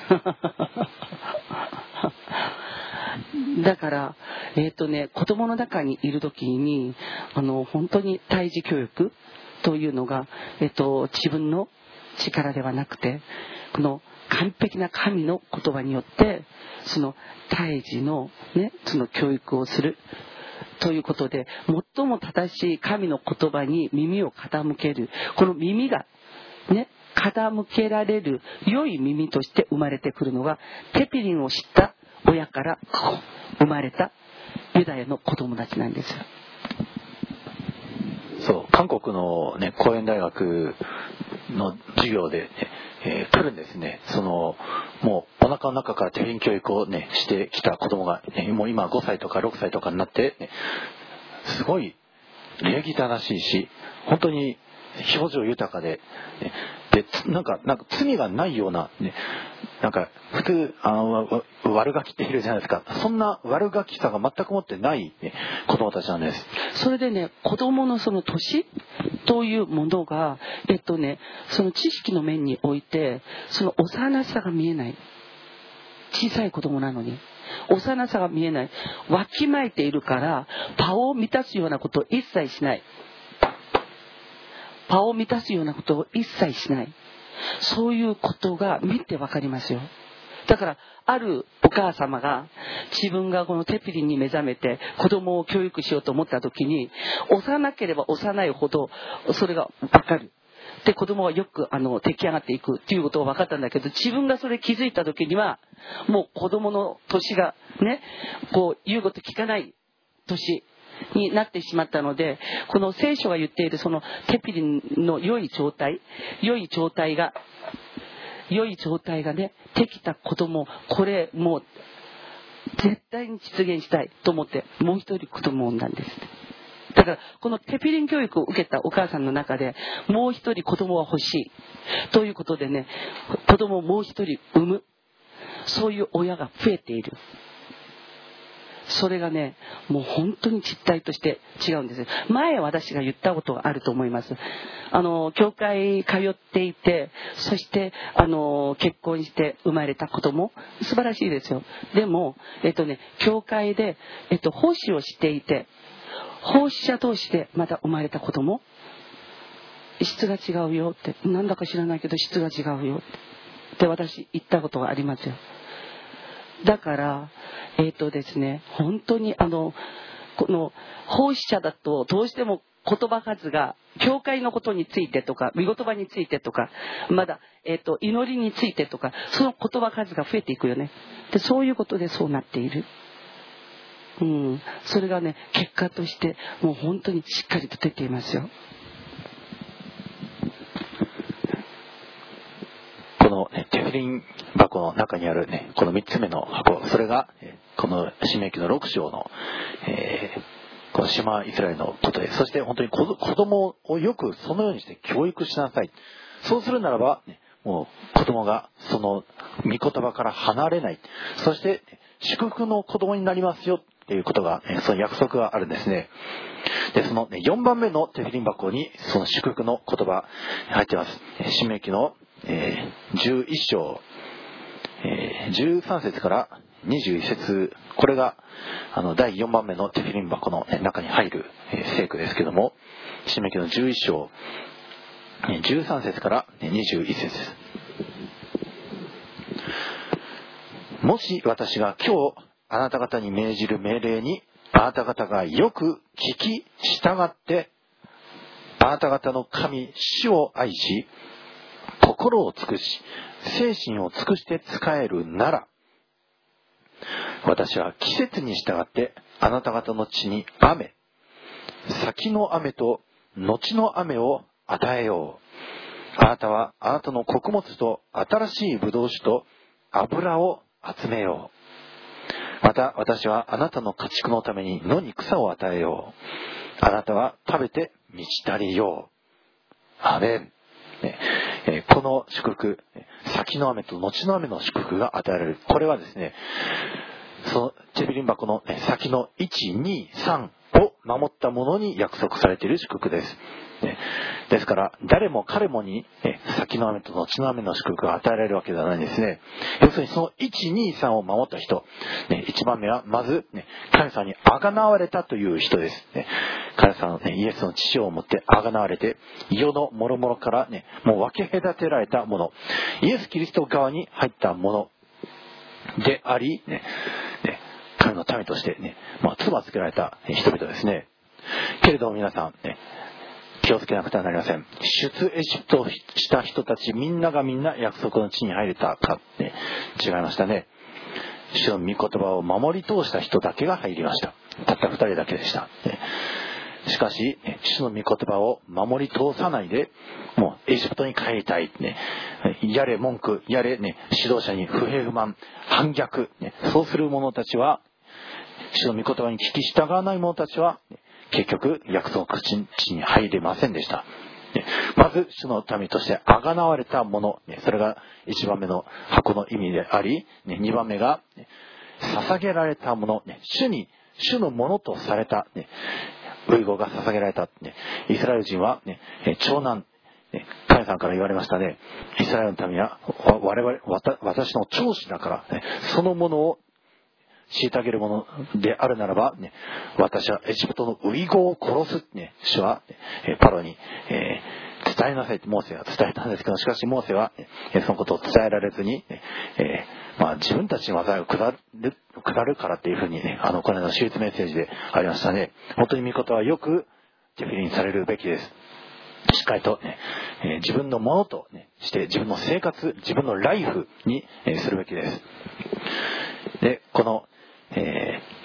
だからえっとね子供の中にいる時にあの本当に胎児教育というのが、えっと、自分の力ではなくてこの完璧な神の言葉によってその胎児のねその教育をするということで、最も正しい神の言葉に耳を傾ける、この耳がね傾けられる良い耳として生まれてくるのがテピリンを知った親から生まれたユダヤの子供たちなんですよ。 そう韓国の、ね、公園大学の授業で、ねえー、来るんですね。そのもうお腹の中からテフィリン教育を、ね、してきた子供が、ね、もう今ごさいとかろくさいとかになって、ね、すごい礼儀正しいし本当に表情豊かで、ね、でなんかなんか罪がないような、ね、なんか普通あの悪ガキっているじゃないですか。そんな悪ガキさが全く持ってない、ね、子供たちなんです。 それでね子供のその年というものがえっとねその知識の面においてその幼さが見えない。小さい子供なのに幼さが見えない。わきまえているからパを満たすようなことを一切しない。パを満たすようなことを一切しない。そういうことが見てわかりますよ。だからあるお母様が自分がこのテピリンに目覚めて子供を教育しようと思った時に幼ければ幼いほどそれがわかる。 で子供はよくあの出来上がっていくっていうことが分かったんだけど、自分がそれ気づいた時にはもう子供の年がね、こう言うこと聞かない年になってしまったので、この聖書が言っているそのテピリンの良い状態、良い状態が良い状態がねできたことも、これもう絶対に実現したいと思ってもう一人子供を産んだんです。だからこのテピリン教育を受けたお母さんの中で、もう一人子供は欲しいということでね、子供をもう一人産む、そういう親が増えている。それがね、もう本当に実態として違うんです。前私が言ったことがあると思います。あの教会通っていて、そしてあの結婚して生まれた子供、素晴らしいですよ。でもえっとね教会でえっと奉仕をしていて、奉仕者同士でまた生まれた子供、質が違うよって、なんだか知らないけど質が違うよってで私言ったことがありますよ。だからえっとですね、本当にあのこの奉仕者だとどうしても言葉数が教会のことについてとか、御言葉についてとか、まだ、えっと祈りについてとか、その言葉数が増えていくよね。でそういうことでそうなっている。うん、それがね結果としてもう本当にしっかりと出ていますよ。 この、ね、テフリン箱の中にある、ね、このみっつめの箱、それがこの申命記のろく章の、えー、このシマイスラエルのことです。そして本当に子供をよくそのようにして教育しなさい。そうするならば、ね、もう子供がその御言葉から離れない。そして祝福の子供になりますよっていうことが、ね、その約束があるんですね。でその、ね、よんばんめのテフリン箱にその祝福の言葉入っています。申命記のえー、じゅういっ章、えー、じゅうさん節からにじゅういち節、これがあのだいよんばんめのテフィリン箱の、ね、中に入る、えー、聖句ですけども、申命記のじゅういっ章、じゅうさん節からにじゅういち節です。もし私が今日あなた方に命じる命令にあなた方がよく聞き従って、あなた方の神主を愛し心を尽くし精神を尽くして仕えるなら、私は季節に従ってあなた方の地に雨、先の雨と後の雨を与えよう。あなたはあなたの穀物と新しいブドウ酒と油を集めよう。また私はあなたの家畜のために野に草を与えよう。あなたは食べて満ち足りよう。アメン。この祝福、先の雨と後の雨の祝福が与えられる。これはですね、そのテフィリン箱の先のいち、に、さんを守った者に約束されている祝福です。ですから誰も彼もに先の雨と後の雨の祝福が与えられるわけではないんですね。要するにそのいち、に、さんを守った人、いちばんめはまず神様にあがなわれたという人です。神様のイエスの父をもってあがなわれて、世の諸々からねもう分け隔てられたもの、イエス・キリスト側に入ったものであり、ねね、神の民としてね、まあ、妻つけられた人々ですね。けれども皆さんね、気をつけなくてはなりません。出エジプトをした人たちみんながみんな約束の地に入れたかって違いましたね。主の御言葉を守り通した人だけが入りました。たった二人だけでした。しかし主の御言葉を守り通さないで、もうエジプトに帰りたい、ね、やれ文句、やれ、ね、指導者に不平不満、反逆、ね、そうする者たちは、主の御言葉に聞き従わない者たちは結局約束の地に入れませんでした。まず主の民としてあがなわれたもの、それがいちばんめの箱の意味であり、にばんめが捧げられたもの、主に主のものとされた遺語が捧げられた。イスラエル人は長男、神様から言われましたね。イスラエルの民は我々私の長子だから、そのものを虐げるものであるならば、ね、私はエジプトの遺語を殺す、ね、主は、えパロに、えー、伝えなさいとモーセは伝えたんですけど、しかしモーセは、えそのことを伝えられずに、えーまあ、自分たちの技が下る、下るからっていうふうに、ね、あのこの間の手術メッセージでありましたね。本当に御言葉はよくテフィリンされるべきです。 しっかりと、ねえー、自分のものと、ね、して自分の生活、自分のライフに、えー、するべきです。で、この、えー、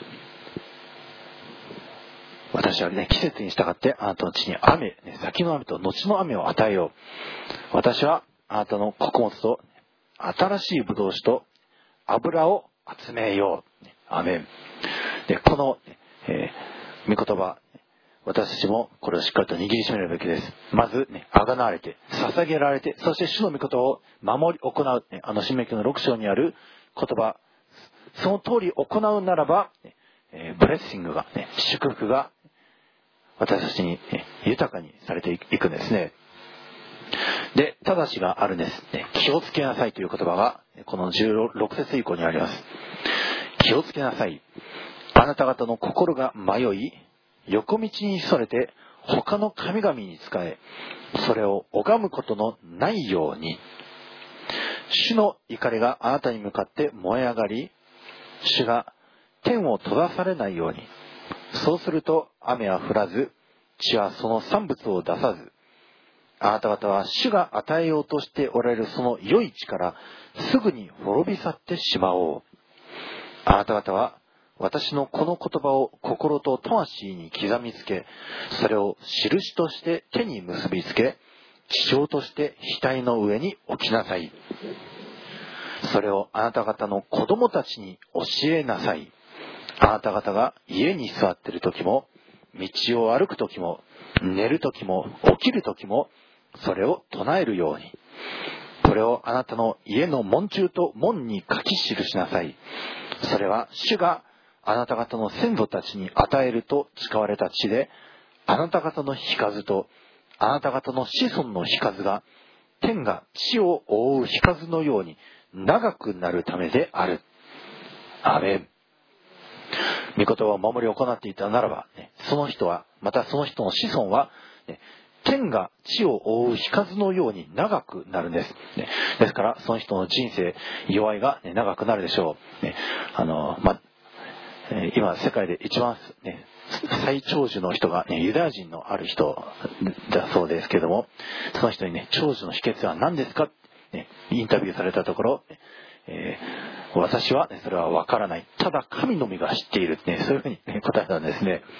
私はね、季節に従ってあなたの地に雨、ね、先の雨と後の雨を与えよう。私はあなたの穀物と新しいブドウ酒と油を集めよう。アメン。で、この、えー、御言葉、私たちもこれをしっかりと握りしめるべきです。まず、ね、あがなわれて、捧げられて、そして主の御言葉を守り行う、ね、あの新明記のろく章にある言葉、その通り行うならば、えー、ブレッシングが、ね、祝福が私たちに、ね、豊かにされていくんですね。で、ただしがあるんです、ね。気をつけなさいという言葉がこのじゅうろく節以降にあります。気をつけなさい。あなた方の心が迷い、横道にそれて他の神々に仕え、それを拝むことのないように。主の怒りがあなたに向かって燃え上がり、主が天を閉ざされないように。そうすると雨は降らず、地はその産物を出さず、あなた方は主が与えようとしておられるその良い地からすぐに滅び去ってしまおう。あなた方は私のこの言葉を心と魂に刻みつけ、それを印として手に結びつけ、記帳として額の上に置きなさい。それをあなた方の子供たちに教えなさい。あなた方が家に座っている時も、道を歩く時も、寝る時も、起きる時も、それを唱えるように。これをあなたの家の門中と門に書き記しなさい。それは主があなた方の先祖たちに与えると誓われた地で、あなた方の日数とあなた方の子孫の日数が天が地を覆う日数のように長くなるためである。アメン。御言葉を守り行っていたならば、ね、その人は、またその人の子孫は、ね、天が地を覆う日数のように長くなるんです。ね、ですから、その人の人生、弱いが、ね、長くなるでしょう。ね、あの、ま、今、世界で一番、ね、最長寿の人が、ね、ユダヤ人のある人だそうですけども、その人にね、長寿の秘訣は何ですか、ね、インタビューされたところ、えー、私は、ね、それは分からない。ただ神のみが知っている、ね、そういうふうに、ね、答えたんですね。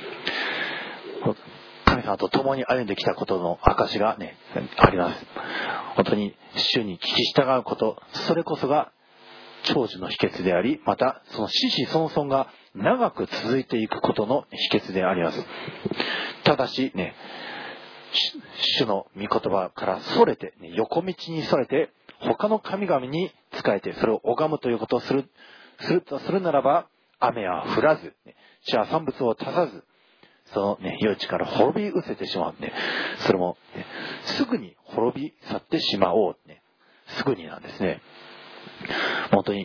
神様と共に歩んできたことの証が、ね、あります。本当に主に聞き従うこと、それこそが長寿の秘訣であり、またその子々孫々が長く続いていくことの秘訣であります。ただしね、主の御言葉からそれて、ね、横道にそれて他の神々に仕えてそれを拝むということをするするとするならば、雨は降らず、地は産物を足さず、そのね、良い地から滅び失せてしまう、ね、それも、ね、すぐに滅び去ってしまおう、ね、すぐになんですね。本当に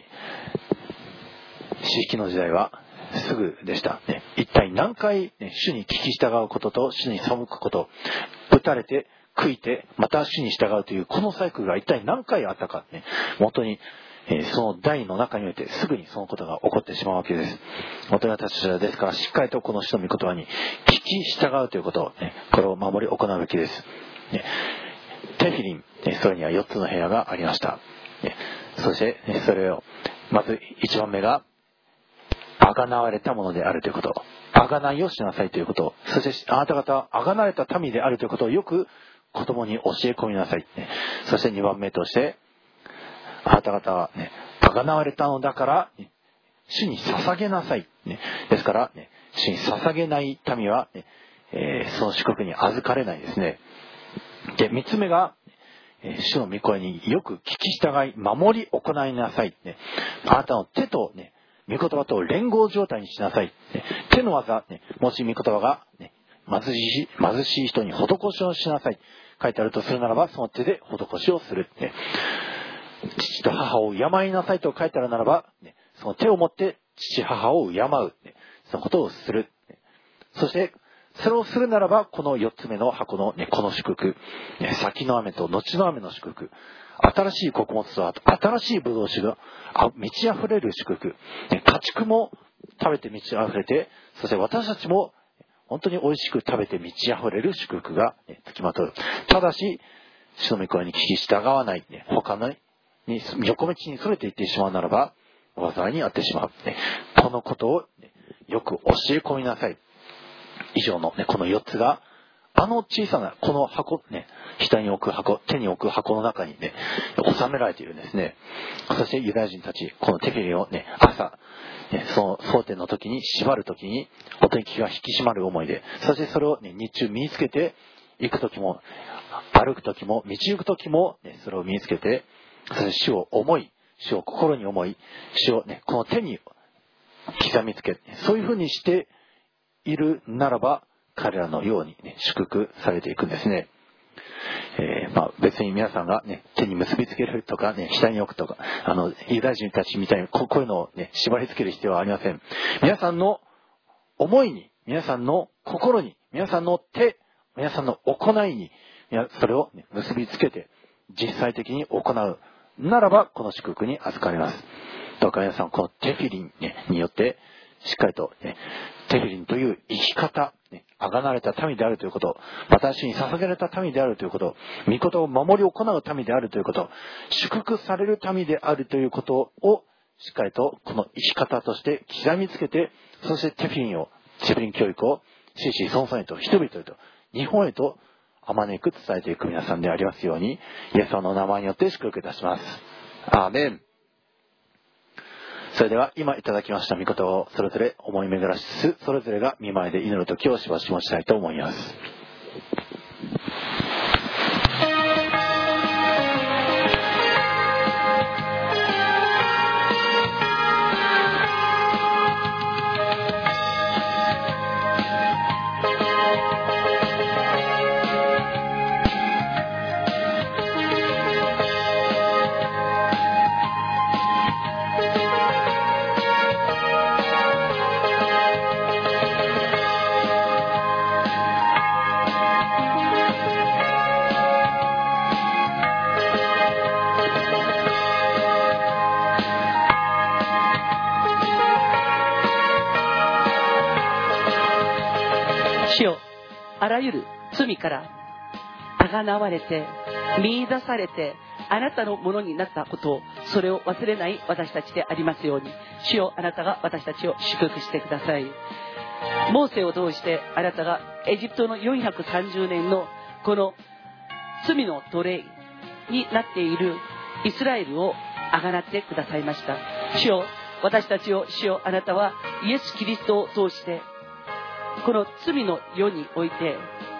四季の時代はすぐでした、ね、一体何回、ね、主に聞き従うことと主に背くこと、打たれて悔いてまた主に従うというこのサイクルが一体何回あったか、ね、本当に、えー、その代の中においてすぐにそのことが起こってしまうわけです。本当に私たちはですからしっかりとこの主の御言葉に聞き従うということを、ね、これを守り行うべきです、ね、テフィリン、ね、それにはよっつの部屋がありました、ね、そして、ね、それをまずいちばんめがあがなわれたものであるということ、あがないをしなさいということ、そしてあなた方はあがなわれた民であるということをよく子供に教え込みなさい、ね、そしてにばんめとしてあなた方は、ね、あがなわれたのだから、ね、主に捧げなさい、ね、ですから、ね、主に捧げない民は、ねえー、その祝福に預かれないですね。でみっつめが主の御声によく聞き従い守り行いなさい、ね、あなたの手と、ね、御言葉と連合状態にしなさい、ね、手の技、ね、もし御言葉が、ね、貧しい、貧しい人に施しをしなさい書いてあるとするならばその手で施しをする、ね、父と母を敬いなさいと書いてあるならば、ね、その手を持って父母を敬う、ね、そのことをする、ね、そしてそれをするならばこのよっつめの箱の、ね、この祝福、ね、先の雨と後の雨の祝福、新しい穀物と新しいブドウ酒が満ち溢れる祝福、ね、家畜も食べて満ち溢れて、そして私たちも本当に美味しく食べて満ち溢れる祝福がつきまとう。ただし、主の御声に聞き従わない、他のに横道にそれていってしまうならば、災いに遭ってしまう。このことをよく教え込みなさい。以上の、ね、このよっつが、あの小さなこの箱、ね、額に置く箱、手に置く箱の中にね、収められているんですね。そしてユダヤ人たち、このテフィリンをね、朝、ね、その争点の時に縛る時に、お天気が引き締まる思いで、そしてそれを、ね、日中身につけて、行く時も、歩く時も、道行く時も、ね、それを身につけて、そして主を思い、主を心に思い、主をね、この手に刻みつけ、そういう風にしているならば、彼らのように、ね、祝福されていくんですね。えー、まあ別に皆さんが、ね、手に結びつけるとか、ね、額に置くとか、あのユダヤ人たちみたいにこういうのを、ね、縛り付ける必要はありません。皆さんの思いに、皆さんの心に、皆さんの手、皆さんの行いに、それを、ね、結びつけて実際的に行うならば、この祝福に預かります。どうか皆さん、このテフィリン、ね、によってしっかりと、ね、テフィリンという生き方、ね、あがなわれた民であるということ、私に捧げられた民であるということ、御事を守り行う民であるということ、祝福される民であるということをしっかりとこの生き方として刻みつけて、そしてテフィリンを、テフィリン教育を子々孫々へと、人々へと、日本へとあまねく伝えていく皆さんでありますように、イエス様の名前によって祝福いたします。アーメン。それでは今いただきました御言葉をそれぞれ思い巡らしつつ、それぞれが御前で祈る時をしばし持ちたいと思います。 主よ、あらゆる罪からあがなわれて見出されてあなたのものになったことを、それを忘れない私たちでありますように、主よ、あなたが私たちを祝福してください。モーセを通してあなたがエジプトのよんひゃくさんじゅうねんのこの罪の奴隷になっているイスラエルをあがなってくださいました。主よ、私たちを、主よ、あなたはイエス・キリストを通してこの罪の世において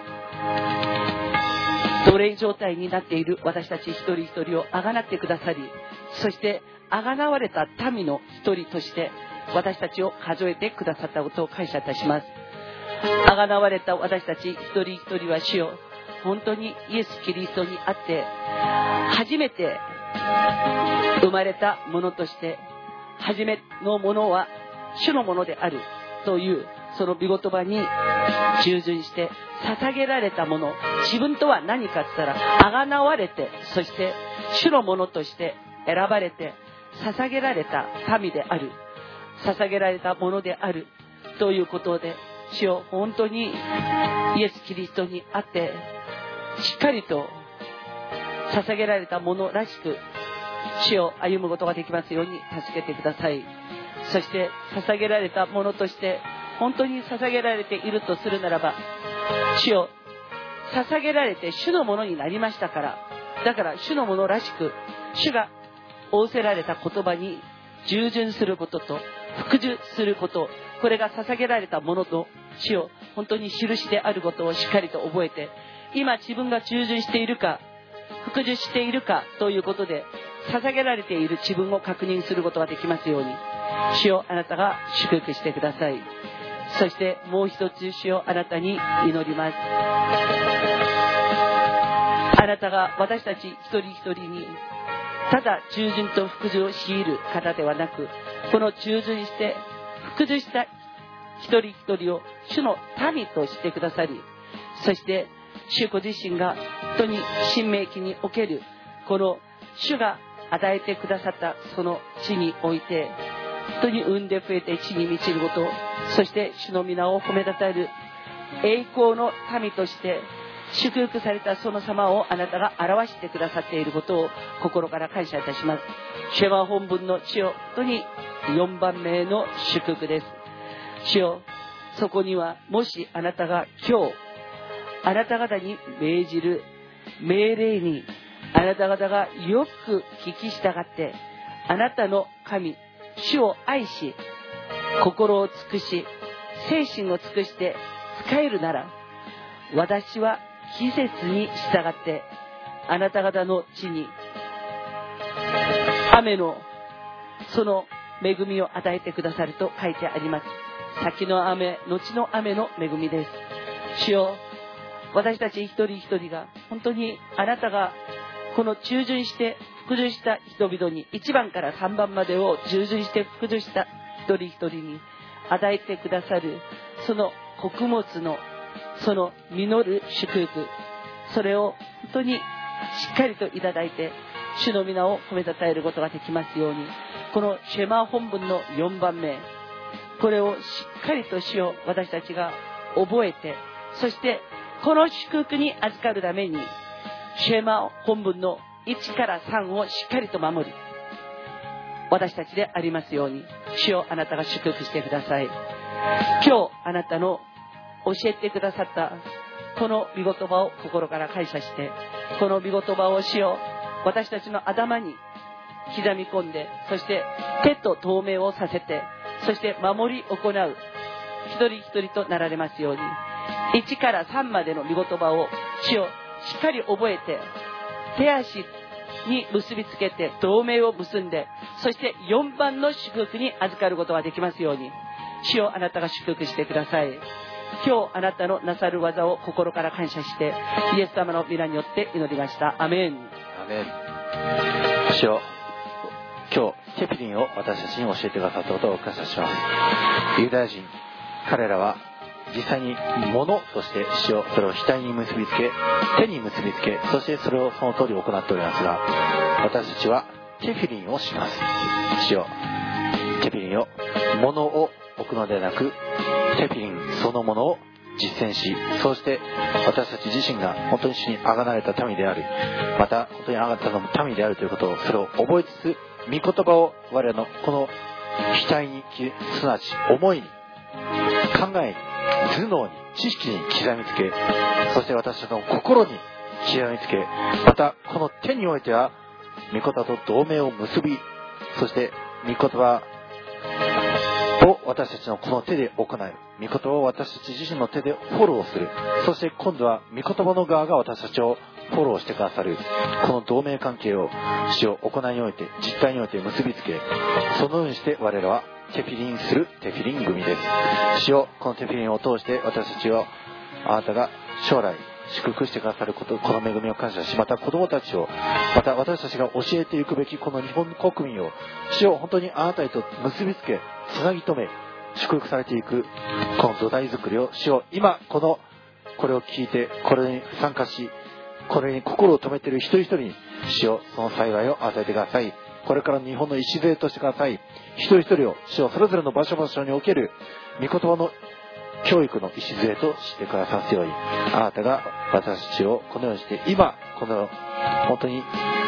奴隷状態になっている私たち一人一人をあがなってくださり、そしてあがなわれた民の一人として私たちを数えてくださったことを感謝いたします。あがなわれた私たち一人一人は、主よ、本当にイエス・キリストにあって初めて生まれたものとして、初めのものは主のものであるというその御言葉に従順して捧げられたもの、自分とは何かって言ったら、あがなわれて、そして主のものとして選ばれて捧げられた民である、捧げられたものであるということで、主よ、本当にイエス・キリストにあってしっかりと捧げられたものらしく主を歩むことができますように助けてください。そして捧げられたものとして本当に捧げられているとするならば、主よ、捧げられて主のものになりましたから、だから主のものらしく主が仰せられた言葉に従順することと服従すること、これが捧げられたものと主よ、本当に印であることをしっかりと覚えて、今自分が従順しているか服従しているかということで捧げられている自分を確認することができますように、主よ、あなたが祝福してください。そしてもう一つ、主よ、あなたに祈ります。あなたが私たち一人一人にただ従順と服従を強いる方ではなく、この従順して服従した一人一人を主の民としてくださり、そして主ご自身が本当に新明記におけるこの主が与えてくださったその地において、本当に産んで増えて地に満ちること、そして主の皆を褒めたたえる栄光の民として祝福されたその様をあなたが表してくださっていることを心から感謝いたします。シェマ本文の地よ、本当によんばんめの祝福です。主よ、そこにはもしあなたが今日あなた方に命じる命令にあなた方がよく聞き従ってあなたの神主を愛し心を尽くし精神を尽くして仕えるなら、私は季節に従ってあなた方の地に雨のその恵みを与えてくださると書いてあります。先の雨、後の雨の恵みです。主よ、私たち一人一人が本当にあなたがこの従順して服従した人々にいちばんからさんばんまでを従順して服従した一人一人に与えてくださるその穀物のその実る祝福、それを本当にしっかりといただいて主の皆を褒めたたえることができますように、このシェマ本文のよんばんめ、これをしっかりと主を私たちが覚えて、そしてこの祝福に預かるためにシェマ本文のいちからさんをしっかりと守り私たちでありますように、主をあなたが祝福してください。今日あなたの教えてくださったこの御言葉を心から感謝して、この御言葉を主よ私たちの頭に刻み込んで、そして手と透明をさせて、そして守り行う一人一人となられますように、いちからさんまでの御言葉を主をしっかり覚えて手足に結びつけて同盟を結んで、そしてよんばんの祝福に預かることができますように、主をあなたが祝福してください。今日あなたのなさる技を心から感謝してイエス様の皆によって祈りました。アメン。 アメン。主よ、今日テピリンを私たちに教えてくださったことを感謝します。ユダヤ人、彼らは実際に物として主をそれを額に結びつけ、手に結びつけ、そしてそれをその通り行っておりますが、私たちはテフィリンをします。主よ、テフィリンを物を置くのではなく、テフィリンそのものを実践し、そして私たち自身が本当に主にあがなれた民である、また本当にあがったの民であるということを、それを覚えつつ、御言葉を我々のこの額に、すなわち思いに、考えに、頭脳に、知識に刻みつけ、そして私たちの心に刻みつけ、またこの手においては御言葉と同盟を結び、そして御言葉を私たちのこの手で行う、御言葉を私たち自身の手でフォローする、そして今度は御言葉の側が私たちをフォローしてくださる、この同盟関係を主を行いにおいて、実態において結びつけ、そのようにして我々はテフィリンするテフィリン組です。主よ、このテフィリンを通して私たちをあなたが将来祝福してくださること、この恵みを感謝し、また子供たちを、また私たちが教えていくべきこの日本国民を、主を本当にあなたへと結びつけ、つなぎ止め、祝福されていくこの土台作りを、主を今このこれを聞いて、これに参加し、これに心を留めている一人一人に主をその幸いを与えてください。これから日本の礎としてください。一人一人を主をそれぞれの場所場所における御言葉の教育の礎としてくださるように、あなたが私たちをこのようにして今この本当に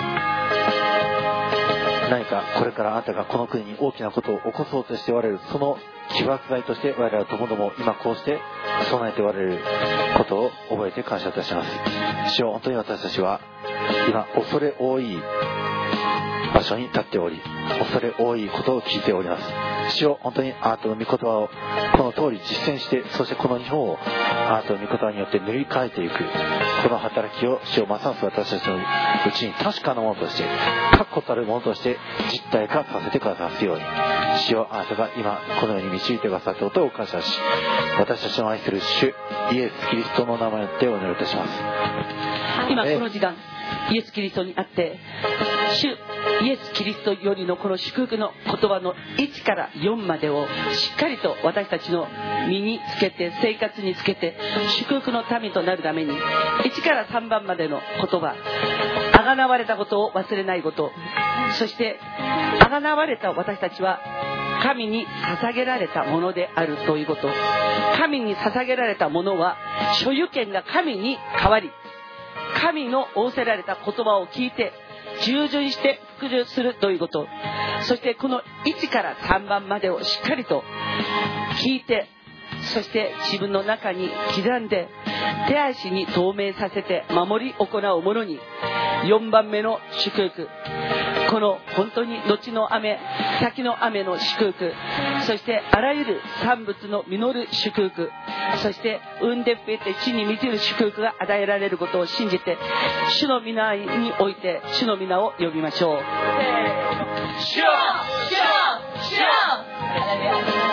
何かこれからあなたがこの国に大きなことを起こそうとしておられる、その起爆剤として我々はともども今こうして備えておられることを覚えて感謝いたします。主よ、本当に私たちは今恐れ多い場所に立っており、恐れ多いことを聞いております。主よ、本当にあなたの御言葉をこの通り実践して、そしてこの日本をあなたの御言葉によって塗り替えていくこの働きを、主よ、ますます私たちのうちに確かなものとして、確固たるものとして実体化させてくださるように、主よ、あなたが今このように導いてくださったことを感謝し、私たちの愛する主イエス・キリストの名前によってお祈りいたします。 今この時間、イエス・キリストにあって主イエス・キリストよりのこの祝福の言葉のいちからよんまでをしっかりと私たちの身につけて、生活につけて、祝福の民となるためにいちからさんばんまでの言葉、あがなわれたことを忘れないこと、そしてあがなわれた私たちは神に捧げられたものであるということ。神に捧げられたものは所有権が神に変わり、神の仰せられた言葉を聞いて従順して服従するということ。そしてこのいちからさんばんまでをしっかりと聞いて、そして自分の中に刻んで手足に透明させて守り行う者に、よんばんめの祝福、この本当に後の雨、先の雨の祝福、そしてあらゆる産物の実る祝福、そして産んで増えて地に満ちる祝福が与えられることを信じて、主の皆において主の皆を呼びましょう。主よ、主よ、主よ。